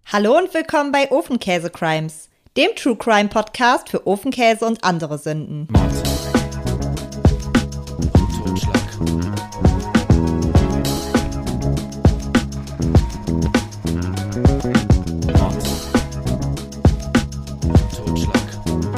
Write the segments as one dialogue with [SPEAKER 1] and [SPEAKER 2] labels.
[SPEAKER 1] Hallo und willkommen bei Ofenkäse Crimes, dem True Crime Podcast für Ofenkäse und andere Sünden.
[SPEAKER 2] Mord. Totschlag. Mord. Totschlag.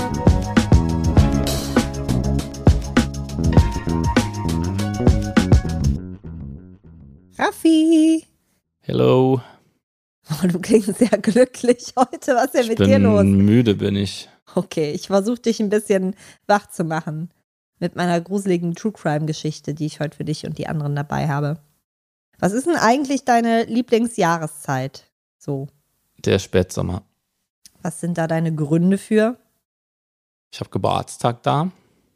[SPEAKER 1] Raffi!
[SPEAKER 2] Hello.
[SPEAKER 1] Oh, du klingst sehr glücklich heute. Was ist denn mit dir
[SPEAKER 2] Ich bin
[SPEAKER 1] los?
[SPEAKER 2] müde, bin ich.
[SPEAKER 1] Okay, ich versuche dich ein bisschen wach zu machen mit meiner gruseligen True Crime Geschichte, die ich heute für dich und die anderen dabei habe. Was ist denn eigentlich deine Lieblingsjahreszeit? So,
[SPEAKER 2] Der Spätsommer.
[SPEAKER 1] was sind da deine Gründe für?
[SPEAKER 2] Ich habe Geburtstag da.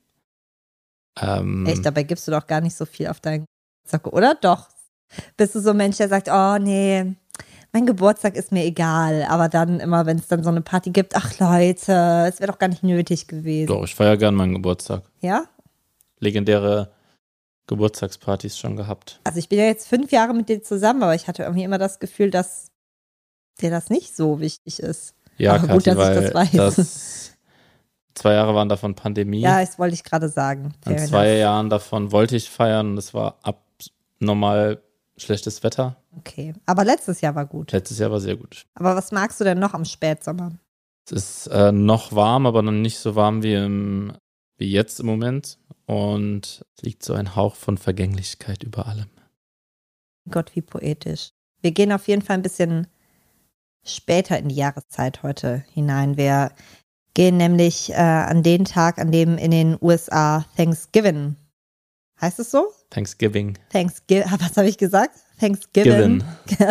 [SPEAKER 1] Echt, dabei gibst du doch gar nicht so viel auf deinen Geburtstag, oder? Doch. Bist du so ein Mensch, der sagt, oh nee, mein Geburtstag ist mir egal. Aber dann immer, wenn es dann so eine Party gibt, ach Leute, es wäre doch gar nicht nötig gewesen.
[SPEAKER 2] Doch, ich feiere gern meinen Geburtstag.
[SPEAKER 1] Ja?
[SPEAKER 2] Legendäre Geburtstagspartys schon gehabt.
[SPEAKER 1] Also ich bin ja jetzt 5 Jahre mit dir zusammen, aber ich hatte irgendwie immer das Gefühl, dass dir das nicht so wichtig ist.
[SPEAKER 2] Ja,
[SPEAKER 1] aber gut,
[SPEAKER 2] Kathi,
[SPEAKER 1] dass ich das weiß.
[SPEAKER 2] 2 Jahre waren davon Pandemie.
[SPEAKER 1] Ja, das wollte ich gerade sagen.
[SPEAKER 2] An
[SPEAKER 1] Fair
[SPEAKER 2] 2
[SPEAKER 1] enough.
[SPEAKER 2] Jahren davon wollte ich feiern und es war abnormal schlechtes Wetter.
[SPEAKER 1] Okay, aber letztes Jahr war gut.
[SPEAKER 2] Letztes Jahr war sehr gut.
[SPEAKER 1] Aber was magst du denn noch am Spätsommer?
[SPEAKER 2] Es ist noch warm, aber noch nicht so warm wie jetzt im Moment. Und es liegt so ein Hauch von Vergänglichkeit über allem.
[SPEAKER 1] Gott, wie poetisch. Wir gehen auf jeden Fall ein bisschen später in die Jahreszeit heute hinein. Wir gehen nämlich an den Tag, an dem in den USA Thanksgiving, heißt es so?
[SPEAKER 2] Thanksgiving.
[SPEAKER 1] Was habe ich gesagt? Thanksgiving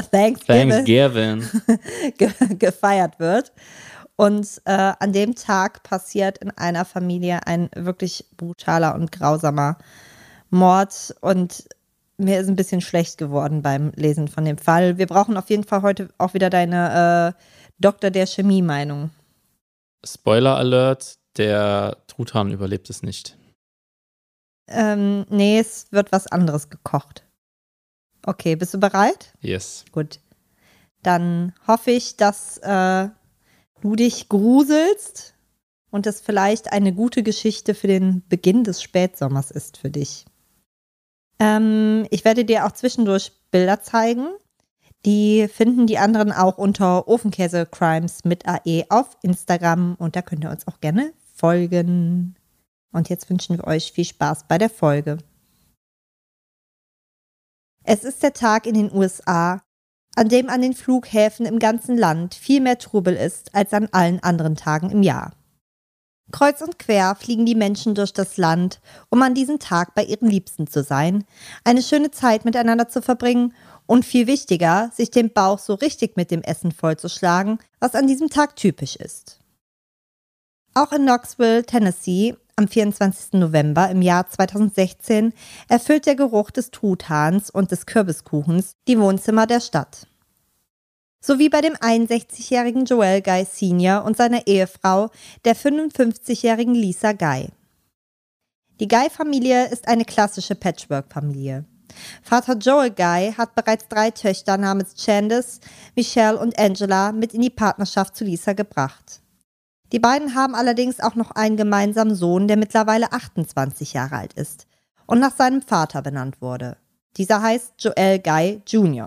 [SPEAKER 1] gefeiert wird. Und an dem Tag passiert in einer Familie ein wirklich brutaler und grausamer Mord. Und mir ist ein bisschen schlecht geworden beim Lesen von dem Fall. Wir brauchen auf jeden Fall heute auch wieder deine Doktor der Chemie-Meinung.
[SPEAKER 2] Spoiler Alert, der Truthahn überlebt es nicht.
[SPEAKER 1] Nee, es wird was anderes gekocht. Okay, bist du bereit?
[SPEAKER 2] Yes.
[SPEAKER 1] Gut. Dann hoffe ich, dass du dich gruselst und es vielleicht eine gute Geschichte für den Beginn des Spätsommers ist für dich. Ich werde dir auch zwischendurch Bilder zeigen. Die finden die anderen auch unter Ofenkäse Crimes mit AE auf Instagram und da könnt ihr uns auch gerne folgen. Und jetzt wünschen wir euch viel Spaß bei der Folge. Es ist der Tag in den USA, an dem an den Flughäfen im ganzen Land viel mehr Trubel ist als an allen anderen Tagen im Jahr. Kreuz und quer fliegen die Menschen durch das Land, um an diesem Tag bei ihren Liebsten zu sein, eine schöne Zeit miteinander zu verbringen und viel wichtiger, sich den Bauch so richtig mit dem Essen vollzuschlagen, was an diesem Tag typisch ist. Auch in Knoxville, Tennessee, am 24. November im Jahr 2016 erfüllt der Geruch des Truthahns und des Kürbiskuchens die Wohnzimmer der Stadt. So wie bei dem 61-jährigen Joel Guy Sr. und seiner Ehefrau, der 55-jährigen Lisa Guy. Die Guy-Familie ist eine klassische Patchwork-Familie. Vater Joel Guy hat bereits 3 Töchter namens Candace, Michelle und Angela mit in die Partnerschaft zu Lisa gebracht. Die beiden haben allerdings auch noch einen gemeinsamen Sohn, der mittlerweile 28 Jahre alt ist und nach seinem Vater benannt wurde. Dieser heißt Joel Guy Jr.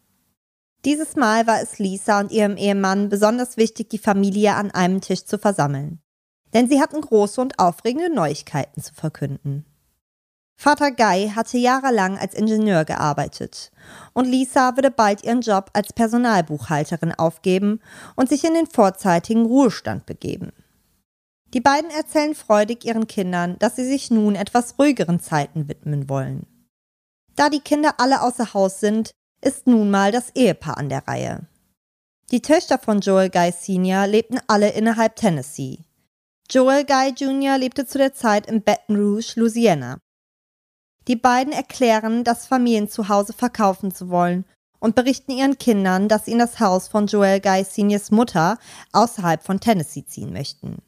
[SPEAKER 1] Dieses Mal war es Lisa und ihrem Ehemann besonders wichtig, die Familie an einem Tisch zu versammeln. Denn sie hatten große und aufregende Neuigkeiten zu verkünden. Vater Guy hatte jahrelang als Ingenieur gearbeitet und Lisa würde bald ihren Job als Personalbuchhalterin aufgeben und sich in den vorzeitigen Ruhestand begeben. Die beiden erzählen freudig ihren Kindern, dass sie sich nun etwas ruhigeren Zeiten widmen wollen. Da die Kinder alle außer Haus sind, ist nun mal das Ehepaar an der Reihe. Die Töchter von Joel Guy Sr. lebten alle innerhalb Tennessee. Joel Guy Jr. lebte zu der Zeit in Baton Rouge, Louisiana. Die beiden erklären, das Familienzuhause verkaufen zu wollen und berichten ihren Kindern, dass sie in das Haus von Joel Guy Sr.'s Mutter außerhalb von Tennessee ziehen möchten.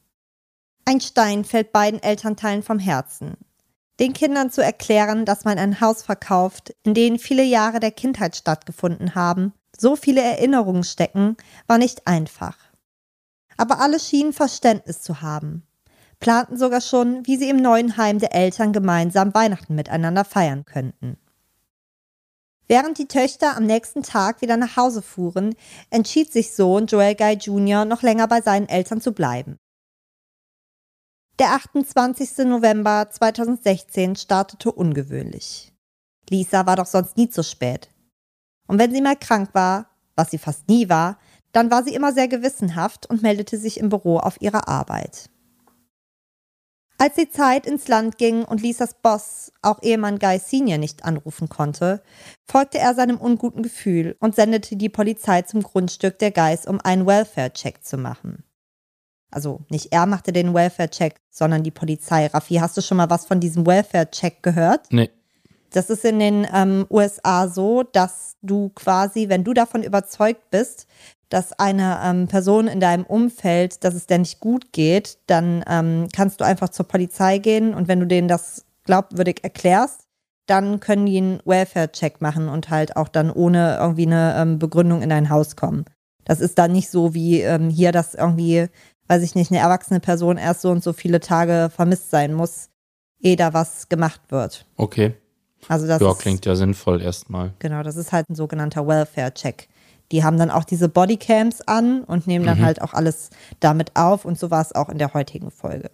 [SPEAKER 1] Ein Stein fällt beiden Elternteilen vom Herzen. Den Kindern zu erklären, dass man ein Haus verkauft, in dem viele Jahre der Kindheit stattgefunden haben, So viele Erinnerungen stecken, war nicht einfach. Aber alle schienen Verständnis zu haben, planten sogar schon, wie sie im neuen Heim der Eltern gemeinsam Weihnachten miteinander feiern könnten. Während die Töchter am nächsten Tag wieder nach Hause fuhren, entschied sich Sohn Joel Guy Jr. noch länger bei seinen Eltern zu bleiben. Der 28. November 2016 startete ungewöhnlich. Lisa war doch sonst nie zu spät. Und wenn sie mal krank war, was sie fast nie war, dann war sie immer sehr gewissenhaft und meldete sich im Büro auf ihre Arbeit. Als die Zeit ins Land ging und Lisas Boss, auch Ehemann Guy Senior, nicht anrufen konnte, folgte er seinem unguten Gefühl und sendete die Polizei zum Grundstück der Guys, um einen Welfare-Check zu machen. Also nicht er machte den Welfare-Check, sondern die Polizei. Raffi, hast du schon mal was von diesem Welfare-Check gehört?
[SPEAKER 2] Nee.
[SPEAKER 1] Das ist in den USA so, dass du quasi, wenn du davon überzeugt bist, dass eine Person in deinem Umfeld, dass es der nicht gut geht, dann kannst du einfach zur Polizei gehen und wenn du denen das glaubwürdig erklärst, dann können die einen Welfare-Check machen und halt auch dann ohne irgendwie eine Begründung in dein Haus kommen. Das ist dann nicht so wie hier, dass irgendwie, weiß ich nicht, eine erwachsene Person erst so und so viele Tage vermisst sein muss, ehe da was gemacht wird.
[SPEAKER 2] Okay.
[SPEAKER 1] Also das
[SPEAKER 2] klingt ja sinnvoll erstmal.
[SPEAKER 1] Genau, das ist halt ein sogenannter Welfare-Check. Die haben dann auch diese Bodycams an und nehmen dann halt auch alles damit auf und so war es auch in der heutigen Folge.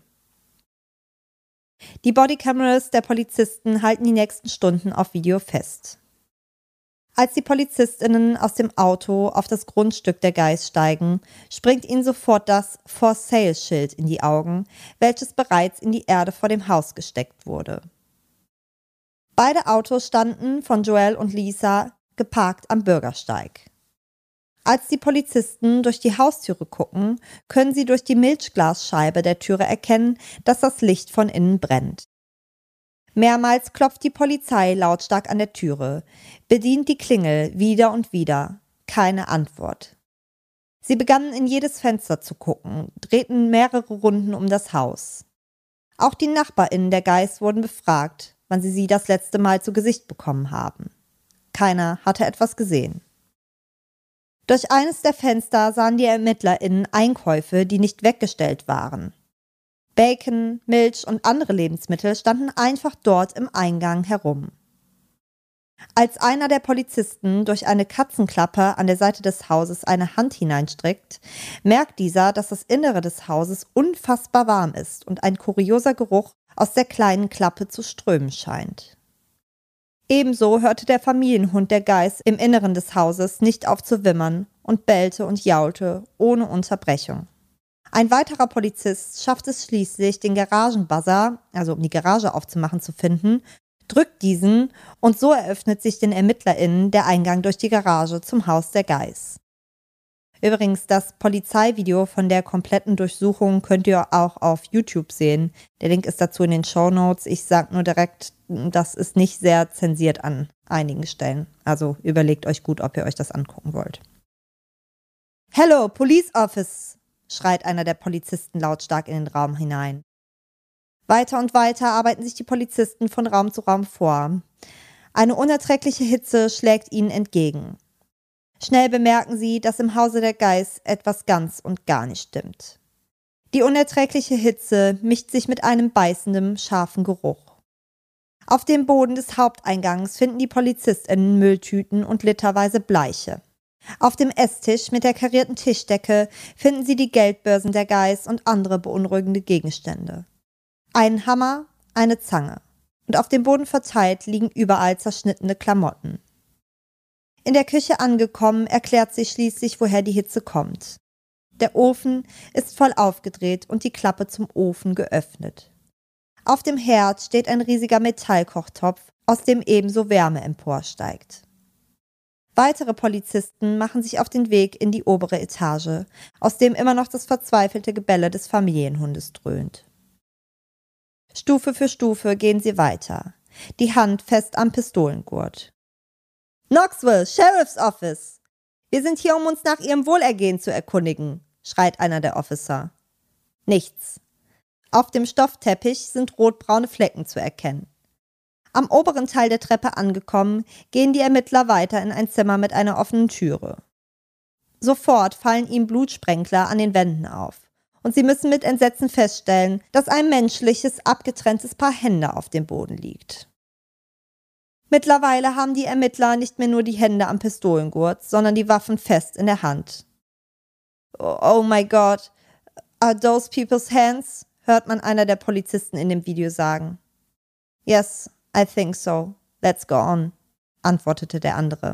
[SPEAKER 1] Die Bodycameras der Polizisten halten die nächsten Stunden auf Video fest. Als die PolizistInnen aus dem Auto auf das Grundstück der Guys steigen, springt ihnen sofort das For Sale-Schild in die Augen, welches bereits in die Erde vor dem Haus gesteckt wurde. Beide Autos standen von Joel und Lisa geparkt am Bürgersteig. Als die Polizisten durch die Haustüre gucken, können sie durch die Milchglasscheibe der Türe erkennen, dass das Licht von innen brennt. Mehrmals klopft die Polizei lautstark an der Türe, bedient die Klingel wieder und wieder. Keine Antwort. Sie begannen in jedes Fenster zu gucken, drehten mehrere Runden um das Haus. Auch die NachbarInnen der Guys wurden befragt, wann sie das letzte Mal zu Gesicht bekommen haben. Keiner hatte etwas gesehen. Durch eines der Fenster sahen die ErmittlerInnen Einkäufe, die nicht weggestellt waren. Bacon, Milch und andere Lebensmittel standen einfach dort im Eingang herum. Als einer der Polizisten durch eine Katzenklappe an der Seite des Hauses eine Hand hineinstreckt, merkt dieser, dass das Innere des Hauses unfassbar warm ist und ein kurioser Geruch aus der kleinen Klappe zu strömen scheint. Ebenso hörte der Familienhund der Guys im Inneren des Hauses nicht auf zu wimmern und bellte und jaulte ohne Unterbrechung. Ein weiterer Polizist schafft es schließlich, den Garagenbuzzer, also um die Garage aufzumachen, zu finden, drückt diesen und so eröffnet sich den ErmittlerInnen der Eingang durch die Garage zum Haus der Guys. Übrigens, das Polizeivideo von der kompletten Durchsuchung könnt ihr auch auf YouTube sehen. Der Link ist dazu in den Shownotes. Ich sage nur direkt, das ist nicht sehr zensiert an einigen Stellen. Also überlegt euch gut, ob ihr euch das angucken wollt. Hello, Police Office, schreit einer der Polizisten lautstark in den Raum hinein. Weiter und weiter arbeiten sich die Polizisten von Raum zu Raum vor. Eine unerträgliche Hitze schlägt ihnen entgegen. Schnell bemerken sie, dass im Hause der Guys etwas ganz und gar nicht stimmt. Die unerträgliche Hitze mischt sich mit einem beißenden, scharfen Geruch. Auf dem Boden des Haupteingangs finden die PolizistInnen Mülltüten und literweise Bleiche. Auf dem Esstisch mit der karierten Tischdecke finden sie die Geldbörsen der Guys und andere beunruhigende Gegenstände. Ein Hammer, eine Zange. Und auf dem Boden verteilt liegen überall zerschnittene Klamotten. In der Küche angekommen, erklärt sich schließlich, woher die Hitze kommt. Der Ofen ist voll aufgedreht und die Klappe zum Ofen geöffnet. Auf dem Herd steht ein riesiger Metallkochtopf, aus dem ebenso Wärme emporsteigt. Weitere Polizisten machen sich auf den Weg in die obere Etage, aus dem immer noch das verzweifelte Gebelle des Familienhundes dröhnt. Stufe für Stufe gehen sie weiter, die Hand fest am Pistolengurt. Knoxville, Sheriff's Office! Wir sind hier, um uns nach Ihrem Wohlergehen zu erkundigen, schreit einer der Officer. Nichts. Auf dem Stoffteppich sind rotbraune Flecken zu erkennen. Am oberen Teil der Treppe angekommen, gehen die Ermittler weiter in ein Zimmer mit einer offenen Türe. Sofort fallen ihm Blutsprenkler an den Wänden auf. Und sie müssen mit Entsetzen feststellen, dass ein menschliches, abgetrenntes Paar Hände auf dem Boden liegt. Mittlerweile haben die Ermittler nicht mehr nur die Hände am Pistolengurt, sondern die Waffen fest in der Hand. Oh my God, are those people's hands? Hört man einer der Polizisten in dem Video sagen. Yes, I think so. Let's go on, antwortete der andere.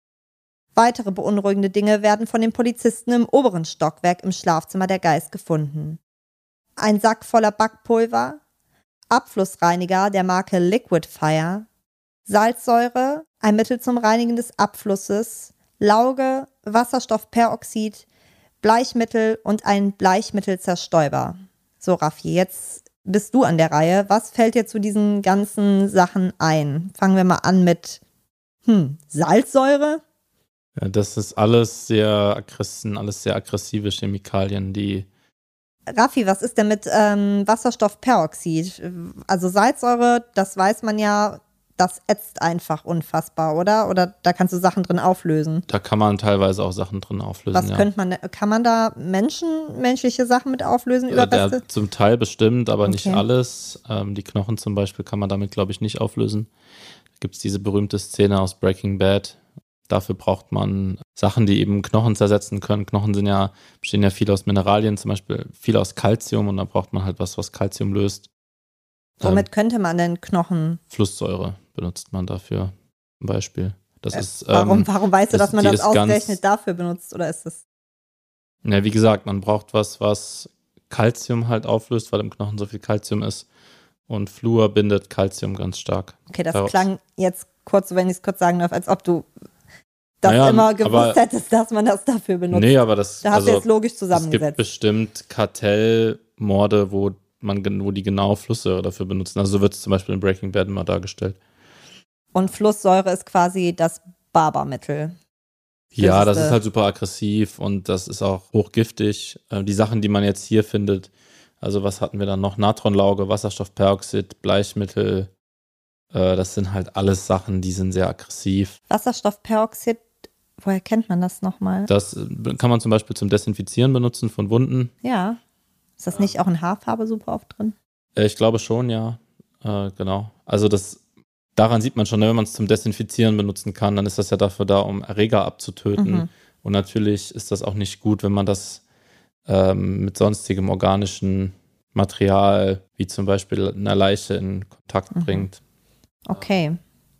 [SPEAKER 1] Weitere beunruhigende Dinge werden von den Polizisten im oberen Stockwerk im Schlafzimmer der Geist gefunden. Ein Sack voller Backpulver, Abflussreiniger der Marke Liquid Fire, Salzsäure, ein Mittel zum Reinigen des Abflusses, Lauge, Wasserstoffperoxid, Bleichmittel und ein Bleichmittelzerstäuber. So, Raffi, jetzt bist du an der Reihe. Was fällt dir zu diesen ganzen Sachen ein? Fangen wir mal an mit Salzsäure?
[SPEAKER 2] Ja, das ist alles sehr aggressive Chemikalien, die...
[SPEAKER 1] Raffi, was ist denn mit Wasserstoffperoxid? Also Salzsäure, das weiß man ja, das ätzt einfach unfassbar, oder? Oder da kannst du Sachen drin auflösen?
[SPEAKER 2] Da kann man teilweise auch Sachen drin auflösen,
[SPEAKER 1] Kann man da menschliche Sachen mit auflösen?
[SPEAKER 2] Zum Teil bestimmt, aber nicht alles. Die Knochen zum Beispiel kann man damit, glaube ich, nicht auflösen. Da gibt es diese berühmte Szene aus Breaking Bad. Dafür braucht man Sachen, die eben Knochen zersetzen können. Knochen bestehen ja viel aus Mineralien, zum Beispiel viel aus Calcium, und da braucht man halt was Calcium löst.
[SPEAKER 1] Womit könnte man denn Knochen?
[SPEAKER 2] Flusssäure benutzt man dafür zum Beispiel. Das ist,
[SPEAKER 1] warum weißt du, dass man das ausgerechnet dafür benutzt, oder ist das?
[SPEAKER 2] Ja, wie gesagt, man braucht was Calcium halt auflöst, weil im Knochen so viel Calcium ist, und Fluor bindet Calcium ganz stark.
[SPEAKER 1] Okay, das klang jetzt kurz, wenn ich es kurz sagen darf, als ob du das immer gewusst hättest, dass man das dafür benutzt.
[SPEAKER 2] Nee, aber das...
[SPEAKER 1] Da hast du jetzt logisch zusammengesetzt.
[SPEAKER 2] Es gibt bestimmt Kartellmorde, wo die genau Flusssäure dafür benutzen. Also so wird es zum Beispiel in Breaking Bad immer dargestellt.
[SPEAKER 1] Und Flusssäure ist quasi das Barbermittel.
[SPEAKER 2] Ja, das ist halt super aggressiv und das ist auch hochgiftig. Die Sachen, die man jetzt hier findet, also was hatten wir dann noch? Natronlauge, Wasserstoffperoxid, Bleichmittel, das sind halt alles Sachen, die sind sehr aggressiv.
[SPEAKER 1] Wasserstoffperoxid, woher kennt man das nochmal?
[SPEAKER 2] Das kann man zum Beispiel zum Desinfizieren benutzen von Wunden.
[SPEAKER 1] Ja. Ist das nicht auch in Haarfarbe super oft drin?
[SPEAKER 2] Ich glaube schon, ja. Genau. Also daran sieht man schon, wenn man es zum Desinfizieren benutzen kann, dann ist das ja dafür da, um Erreger abzutöten. Mhm. Und natürlich ist das auch nicht gut, wenn man das mit sonstigem organischen Material, wie zum Beispiel einer Leiche, in Kontakt bringt.
[SPEAKER 1] Okay.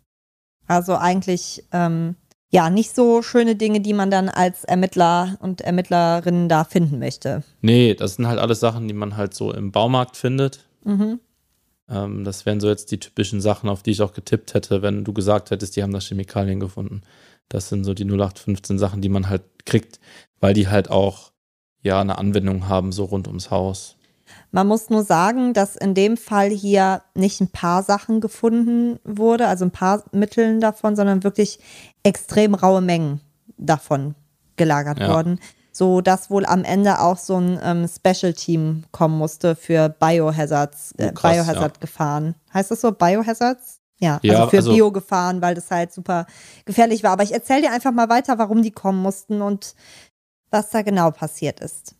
[SPEAKER 1] Also eigentlich nicht so schöne Dinge, die man dann als Ermittler und Ermittlerinnen da finden möchte.
[SPEAKER 2] Nee, das sind halt alles Sachen, die man halt so im Baumarkt findet. Mhm. Das wären so jetzt die typischen Sachen, auf die ich auch getippt hätte, wenn du gesagt hättest, die haben da Chemikalien gefunden. Das sind so die 0815 Sachen, die man halt kriegt, weil die halt auch eine Anwendung haben, so rund ums Haus.
[SPEAKER 1] Man muss nur sagen, dass in dem Fall hier nicht ein paar Sachen gefunden wurde, also ein paar Mitteln davon, sondern wirklich extrem raue Mengen davon gelagert wurden, so dass wohl am Ende auch so ein Special-Team kommen musste für Biohazard-Gefahren. Heißt das so, Biohazards? Ja, also für Biogefahren, weil das halt super gefährlich war. Aber ich erzähle dir einfach mal weiter, warum die kommen mussten und was da genau passiert ist.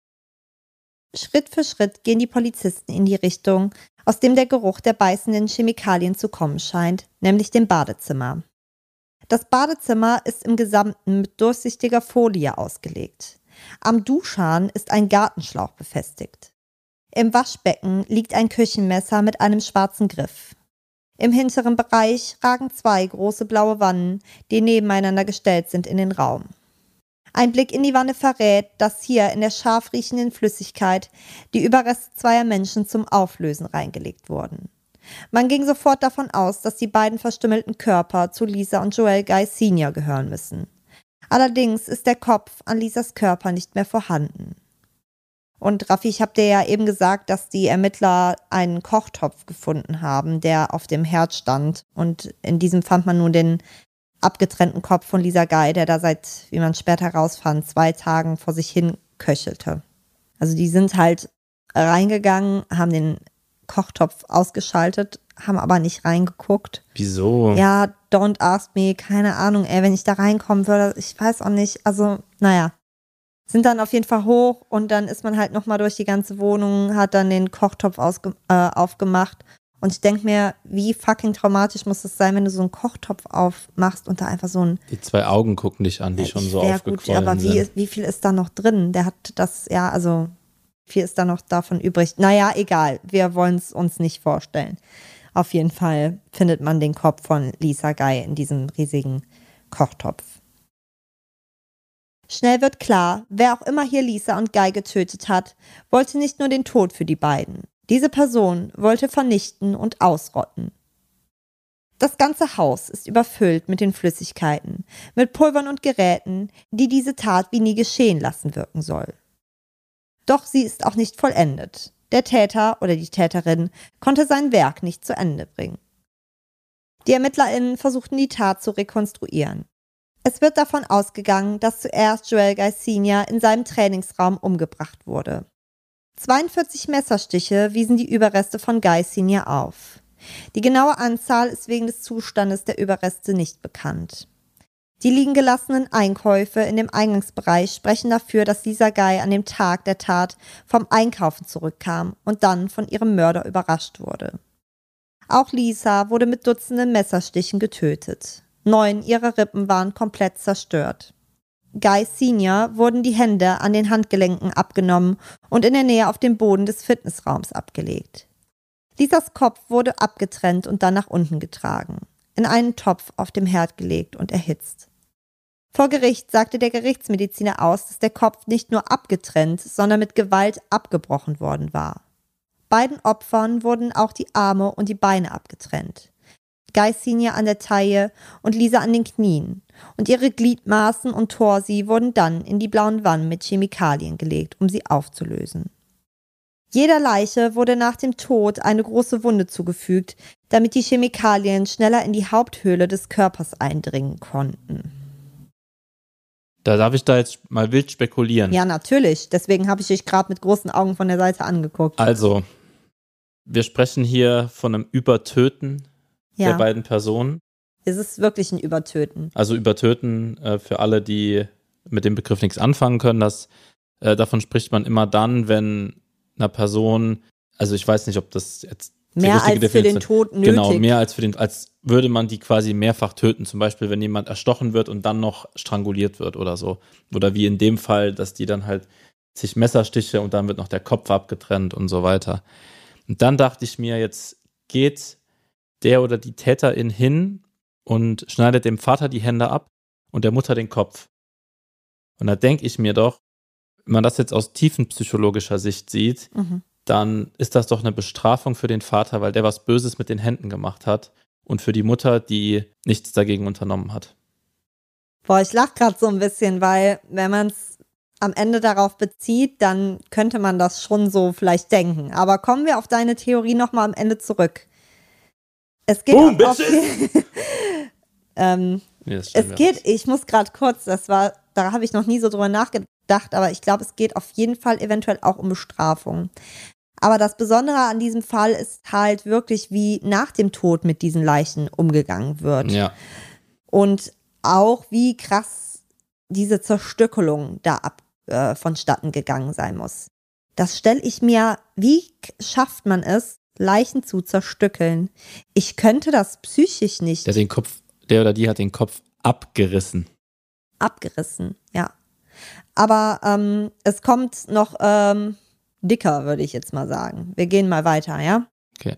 [SPEAKER 1] Schritt für Schritt gehen die Polizisten in die Richtung, aus dem der Geruch der beißenden Chemikalien zu kommen scheint, nämlich dem Badezimmer. Das Badezimmer ist im Gesamten mit durchsichtiger Folie ausgelegt. Am Duschhahn ist ein Gartenschlauch befestigt. Im Waschbecken liegt ein Küchenmesser mit einem schwarzen Griff. Im hinteren Bereich ragen 2 große blaue Wannen, die nebeneinander gestellt sind, in den Raum. Ein Blick in die Wanne verrät, dass hier in der scharf riechenden Flüssigkeit die Überreste zweier Menschen zum Auflösen reingelegt wurden. Man ging sofort davon aus, dass die beiden verstümmelten Körper zu Lisa und Joel Guy Sr. gehören müssen. Allerdings ist der Kopf an Lisas Körper nicht mehr vorhanden. Und Raffi, ich habe dir ja eben gesagt, dass die Ermittler einen Kochtopf gefunden haben, der auf dem Herd stand. Und in diesem fand man nun den abgetrennten Kopf von Lisa Guy, der da seit, wie man später herausfand, 2 Tagen vor sich hin köchelte. Also die sind halt reingegangen, haben den Kochtopf ausgeschaltet, haben aber nicht reingeguckt.
[SPEAKER 2] Wieso?
[SPEAKER 1] Ja, don't ask me, keine Ahnung, wenn ich da reinkommen würde, ich weiß auch nicht, also, naja. Sind dann auf jeden Fall hoch und dann ist man halt nochmal durch die ganze Wohnung, hat dann den Kochtopf aufgemacht. Und ich denke mir, wie fucking traumatisch muss es sein, wenn du so einen Kochtopf aufmachst und da einfach so ein...
[SPEAKER 2] Die 2 Augen gucken dich an, die schon so aufgequollen
[SPEAKER 1] gut, aber
[SPEAKER 2] sind.
[SPEAKER 1] wie viel ist da noch drin? Der hat das, ja, also, wie viel ist da noch davon übrig? Naja, egal, wir wollen es uns nicht vorstellen. Auf jeden Fall findet man den Kopf von Lisa Guy in diesem riesigen Kochtopf. Schnell wird klar, wer auch immer hier Lisa und Guy getötet hat, wollte nicht nur den Tod für die beiden. Diese Person wollte vernichten und ausrotten. Das ganze Haus ist überfüllt mit den Flüssigkeiten, mit Pulvern und Geräten, die diese Tat wie nie geschehen lassen wirken soll. Doch sie ist auch nicht vollendet. Der Täter oder die Täterin konnte sein Werk nicht zu Ende bringen. Die ErmittlerInnen versuchten die Tat zu rekonstruieren. Es wird davon ausgegangen, dass zuerst Joel Guy Sr. in seinem Trainingsraum umgebracht wurde. 42 Messerstiche wiesen die Überreste von Guy Sr. auf. Die genaue Anzahl ist wegen des Zustandes der Überreste nicht bekannt. Die liegen gelassenen Einkäufe in dem Eingangsbereich sprechen dafür, dass Lisa Guy an dem Tag der Tat vom Einkaufen zurückkam und dann von ihrem Mörder überrascht wurde. Auch Lisa wurde mit Dutzenden Messerstichen getötet. 9 ihrer Rippen waren komplett zerstört. Guy Sr. wurden die Hände an den Handgelenken abgenommen und in der Nähe auf dem Boden des Fitnessraums abgelegt. Lisas Kopf wurde abgetrennt und dann nach unten getragen, in einen Topf auf dem Herd gelegt und erhitzt. Vor Gericht sagte der Gerichtsmediziner aus, dass der Kopf nicht nur abgetrennt, sondern mit Gewalt abgebrochen worden war. Beiden Opfern wurden auch die Arme und die Beine abgetrennt. Guy Sr. an der Taille und Lisa an den Knien, und ihre Gliedmaßen und Torsi wurden dann in die blauen Wannen mit Chemikalien gelegt, um sie aufzulösen. Jeder Leiche wurde nach dem Tod eine große Wunde zugefügt, damit die Chemikalien schneller in die Haupthöhle des Körpers eindringen konnten.
[SPEAKER 2] Da darf ich da jetzt mal wild spekulieren.
[SPEAKER 1] Ja, natürlich. Deswegen habe ich dich gerade mit großen Augen von der Seite angeguckt.
[SPEAKER 2] Also, wir sprechen hier von einem Übertöten der beiden Personen.
[SPEAKER 1] Es ist wirklich ein Übertöten.
[SPEAKER 2] Also Übertöten für alle, die mit dem Begriff nichts anfangen können, davon spricht man immer dann, wenn einer Person, also ich weiß nicht, ob das jetzt
[SPEAKER 1] mehr als für den Tod nötig.
[SPEAKER 2] Genau, mehr als als würde man die quasi mehrfach töten. Zum Beispiel, wenn jemand erstochen wird und dann noch stranguliert wird oder so. Oder wie in dem Fall, dass die dann halt sich Messerstiche und dann wird noch der Kopf abgetrennt und so weiter. Und dann dachte ich mir, jetzt geht der oder die Täterin hin und schneidet dem Vater die Hände ab und der Mutter den Kopf. Und da denke ich mir doch, wenn man das jetzt aus tiefenpsychologischer Sicht sieht, dann ist das doch eine Bestrafung für den Vater, weil der was Böses mit den Händen gemacht hat und für die Mutter, die nichts dagegen unternommen hat.
[SPEAKER 1] Boah, ich lache gerade so ein bisschen, weil wenn man es am Ende darauf bezieht, dann könnte man das schon so vielleicht denken. Aber kommen wir auf deine Theorie nochmal am Ende zurück. Es geht ich muss gerade kurz, da habe ich noch nie so drüber nachgedacht, aber ich glaube, es geht auf jeden Fall eventuell auch um Bestrafung. Aber das Besondere an diesem Fall ist halt wirklich, wie nach dem Tod mit diesen Leichen umgegangen wird.
[SPEAKER 2] Ja.
[SPEAKER 1] Und auch, wie krass diese Zerstückelung da vonstatten gegangen sein muss. Das stelle ich mir, wie schafft man es, Leichen zu zerstückeln? Ich könnte das psychisch nicht.
[SPEAKER 2] Der oder die hat den Kopf abgerissen.
[SPEAKER 1] Abgerissen, ja. Aber es kommt noch dicker, würde ich jetzt mal sagen. Wir gehen mal weiter, ja?
[SPEAKER 2] Okay.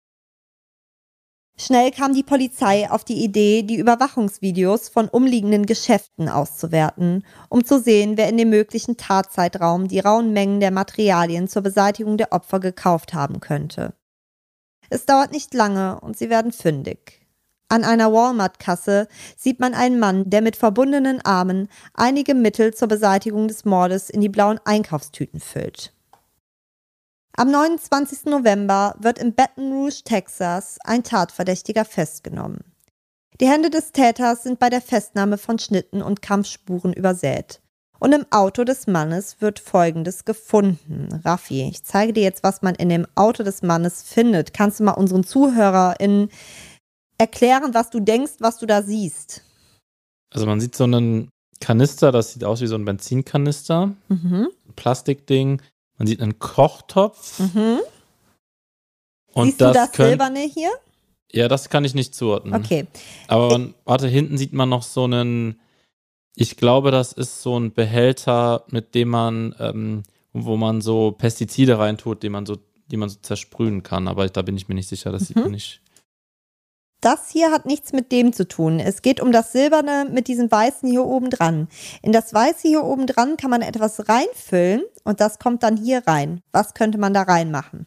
[SPEAKER 1] Schnell kam die Polizei auf die Idee, die Überwachungsvideos von umliegenden Geschäften auszuwerten, um zu sehen, wer in dem möglichen Tatzeitraum die rauen Mengen der Materialien zur Beseitigung der Opfer gekauft haben könnte. Es dauert nicht lange und sie werden fündig. An einer Walmart-Kasse sieht man einen Mann, der mit verbundenen Armen einige Mittel zur Beseitigung des Mordes in die blauen Einkaufstüten füllt. Am 29. November wird in Baton Rouge, Texas, ein Tatverdächtiger festgenommen. Die Hände des Täters sind bei der Festnahme von Schnitten und Kampfspuren übersät. Und im Auto des Mannes wird Folgendes gefunden. Raffi, ich zeige dir jetzt, was man in dem Auto des Mannes findet. Kannst du mal unseren ZuhörerInnen erklären, was du denkst, was du da siehst?
[SPEAKER 2] Also man sieht so einen Kanister, das sieht aus wie so ein Benzinkanister. Ein Plastikding. Man sieht einen Kochtopf. Und
[SPEAKER 1] siehst du das Silberne hier?
[SPEAKER 2] Ja, das kann ich nicht zuordnen.
[SPEAKER 1] Okay.
[SPEAKER 2] Aber warte, hinten sieht man noch so einen, ich glaube, das ist so ein Behälter, mit dem man, wo man so Pestizide reintut, die man so zersprühen kann. Aber da bin ich mir nicht sicher, das sieht man nicht.
[SPEAKER 1] Das hier hat nichts mit dem zu tun. Es geht um das Silberne mit diesem Weißen hier oben dran. In das Weiße hier oben dran kann man etwas reinfüllen und das kommt dann hier rein. Was könnte man da reinmachen?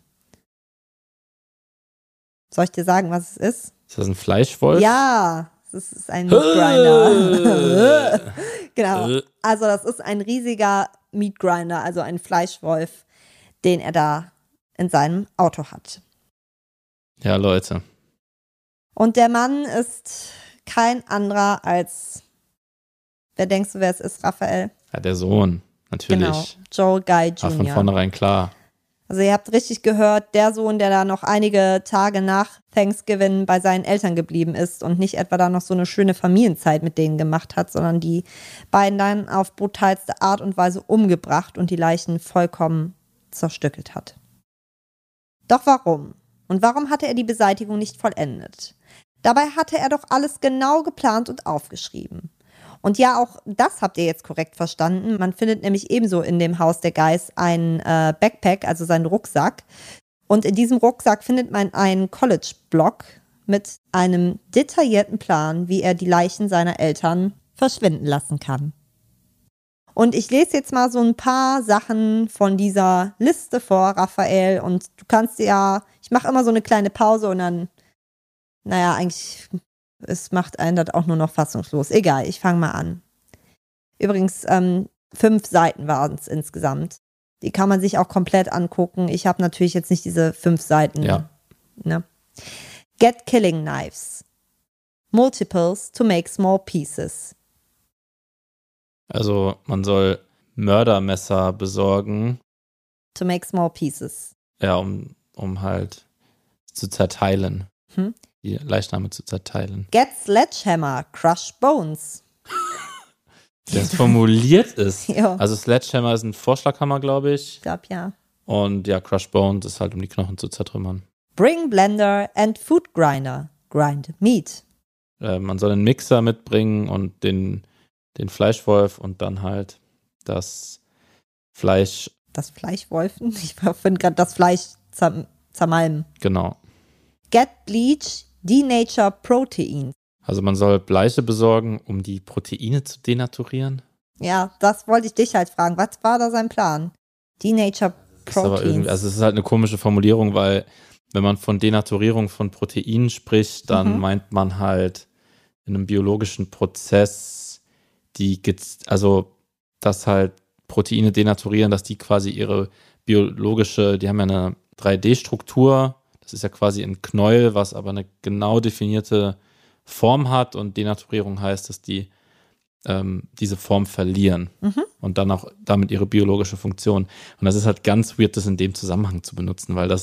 [SPEAKER 1] Soll ich dir sagen, was es ist?
[SPEAKER 2] Ist das ein Fleischwolf?
[SPEAKER 1] Ja, das ist ein Meat Grinder. Genau. Also das ist ein riesiger Meat Grinder, also ein Fleischwolf, den er da in seinem Auto hat.
[SPEAKER 2] Ja, Leute.
[SPEAKER 1] Und der Mann ist kein anderer als, wer denkst du, wer es ist, Raphael?
[SPEAKER 2] Ja, der Sohn, natürlich.
[SPEAKER 1] Genau, Joel Guy Jr.
[SPEAKER 2] War von vornherein klar.
[SPEAKER 1] Also ihr habt richtig gehört, der Sohn, der da noch einige Tage nach Thanksgiving bei seinen Eltern geblieben ist und nicht etwa da noch so eine schöne Familienzeit mit denen gemacht hat, sondern die beiden dann auf brutalste Art und Weise umgebracht und die Leichen vollkommen zerstückelt hat. Doch warum? Und warum hatte er die Beseitigung nicht vollendet? Dabei hatte er doch alles genau geplant und aufgeschrieben. Und ja, auch das habt ihr jetzt korrekt verstanden. Man findet nämlich ebenso in dem Haus der Guys einen Backpack, also seinen Rucksack. Und in diesem Rucksack findet man einen College-Block mit einem detaillierten Plan, wie er die Leichen seiner Eltern verschwinden lassen kann. Und ich lese jetzt mal so ein paar Sachen von dieser Liste vor, Raphael. Und du kannst ja, ich mache immer so eine kleine Pause und dann, naja, eigentlich, es macht einen das auch nur noch fassungslos. Egal, ich fange mal an. Übrigens, 5 Seiten waren es insgesamt. Die kann man sich auch komplett angucken. Ich habe natürlich jetzt nicht diese 5 Seiten.
[SPEAKER 2] Ja.
[SPEAKER 1] Ne? Get killing knives. Multiples to make small pieces.
[SPEAKER 2] Also man soll Mördermesser besorgen.
[SPEAKER 1] To make small pieces.
[SPEAKER 2] Ja, um halt zu zerteilen. Die Leichname zu zerteilen.
[SPEAKER 1] Get sledgehammer, crush bones.
[SPEAKER 2] Das formuliert ist.
[SPEAKER 1] Ja.
[SPEAKER 2] Also Sledgehammer ist ein Vorschlaghammer, glaube ich.
[SPEAKER 1] Ich glaube, ja.
[SPEAKER 2] Und ja, Crush Bones ist halt, um die Knochen zu zertrümmern.
[SPEAKER 1] Bring blender and food grinder. Grind meat.
[SPEAKER 2] Man soll einen Mixer mitbringen und den Fleischwolf und dann halt das Fleisch.
[SPEAKER 1] Das Fleischwolfen? Ich finde gerade das Fleisch zermalmen.
[SPEAKER 2] Genau.
[SPEAKER 1] Get bleach, denature proteins.
[SPEAKER 2] Also man soll Bleiche besorgen, um die Proteine zu denaturieren.
[SPEAKER 1] Ja, das wollte ich dich halt fragen. Was war da sein Plan? Denature
[SPEAKER 2] Das ist aber
[SPEAKER 1] proteins.
[SPEAKER 2] irgendwie, also es ist halt eine komische Formulierung, weil wenn man von Denaturierung von Proteinen spricht, dann meint man halt in einem biologischen Prozess, dass halt Proteine denaturieren, dass die quasi ihre die haben ja eine 3D-Struktur, das ist ja quasi ein Knäuel, was aber eine genau definierte Form hat und Denaturierung heißt, dass die diese Form verlieren und dann auch damit ihre biologische Funktion. Und das ist halt ganz weird, das in dem Zusammenhang zu benutzen, weil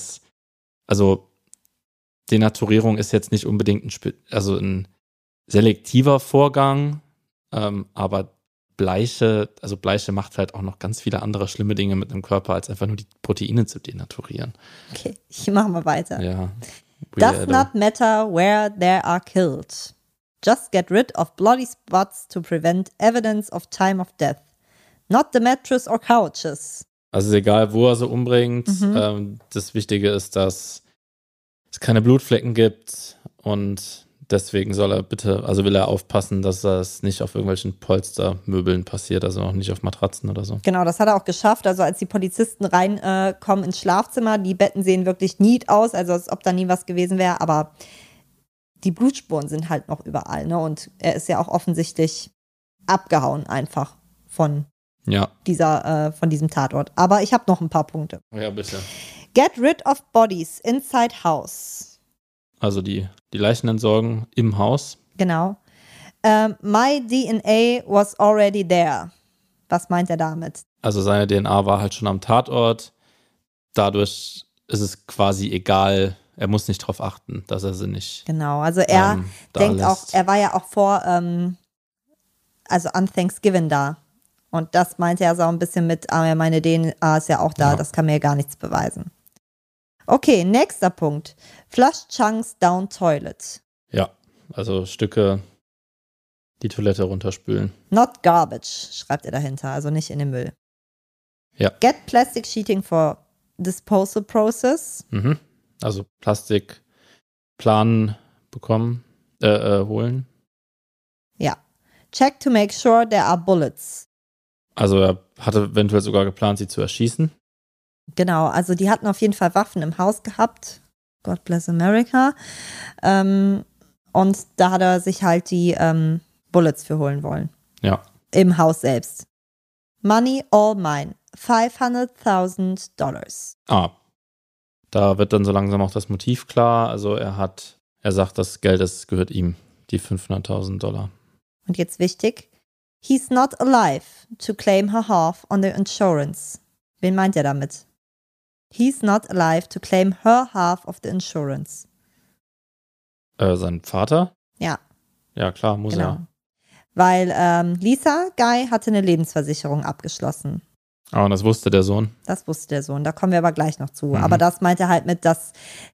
[SPEAKER 2] Denaturierung ist jetzt nicht unbedingt ein selektiver Vorgang, aber Bleiche macht halt auch noch ganz viele andere schlimme Dinge mit dem Körper, als einfach nur die Proteine zu denaturieren.
[SPEAKER 1] Okay, ich mache mal weiter.
[SPEAKER 2] Ja.
[SPEAKER 1] Does not matter where they are killed. Just get rid of bloody spots to prevent evidence of time of death. Not the mattress or couches.
[SPEAKER 2] Also ist egal, wo er sie umbringt. Das Wichtige ist, dass es keine Blutflecken gibt und deswegen will er aufpassen, dass das nicht auf irgendwelchen Polstermöbeln passiert, also auch nicht auf Matratzen oder so.
[SPEAKER 1] Genau, das hat er auch geschafft. Also als die Polizisten reinkommen ins Schlafzimmer, die Betten sehen wirklich neat aus, also als ob da nie was gewesen wäre, aber die Blutspuren sind halt noch überall, ne? Und er ist ja auch offensichtlich abgehauen einfach von diesem Tatort. Aber ich habe noch ein paar Punkte.
[SPEAKER 2] Ja, bitte.
[SPEAKER 1] Get rid of bodies inside house.
[SPEAKER 2] Also die Leichen entsorgen im Haus.
[SPEAKER 1] Genau. My DNA was already there. Was meint er damit?
[SPEAKER 2] Also seine DNA war halt schon am Tatort. Dadurch ist es quasi egal, er muss nicht darauf achten, dass er sie nicht.
[SPEAKER 1] Genau, also er denkt auch, er war ja auch also an Thanksgiving da. Und das meinte er so ein bisschen mit, meine DNA ist ja auch da, das kann mir gar nichts beweisen. Okay, nächster Punkt. Flush Chunks down toilet.
[SPEAKER 2] Ja, also Stücke die Toilette runterspülen.
[SPEAKER 1] Not garbage, schreibt er dahinter, also nicht in den Müll.
[SPEAKER 2] Ja.
[SPEAKER 1] Get plastic sheeting for disposal process.
[SPEAKER 2] Also Plastikplan bekommen, holen.
[SPEAKER 1] Ja. Check to make sure there are bullets.
[SPEAKER 2] Also er hatte eventuell sogar geplant, sie zu erschießen.
[SPEAKER 1] Genau, also die hatten auf jeden Fall Waffen im Haus gehabt. God bless America. Und da hat er sich halt die Bullets für holen wollen.
[SPEAKER 2] Ja.
[SPEAKER 1] Im Haus selbst. Money all mine. $500,000.
[SPEAKER 2] Da wird dann so langsam auch das Motiv klar. Also er sagt, das Geld, das gehört ihm, die $500,000.
[SPEAKER 1] Und jetzt wichtig. He's not alive to claim her half on the insurance. Wen meint er damit? He's not alive to claim her half of the insurance.
[SPEAKER 2] Sein Vater?
[SPEAKER 1] Ja.
[SPEAKER 2] Ja, klar, muss er.
[SPEAKER 1] Weil Lisa Guy hatte eine Lebensversicherung abgeschlossen.
[SPEAKER 2] Und das wusste der Sohn.
[SPEAKER 1] Das wusste der Sohn, da kommen wir aber gleich noch zu. Aber das meint er halt mit, dass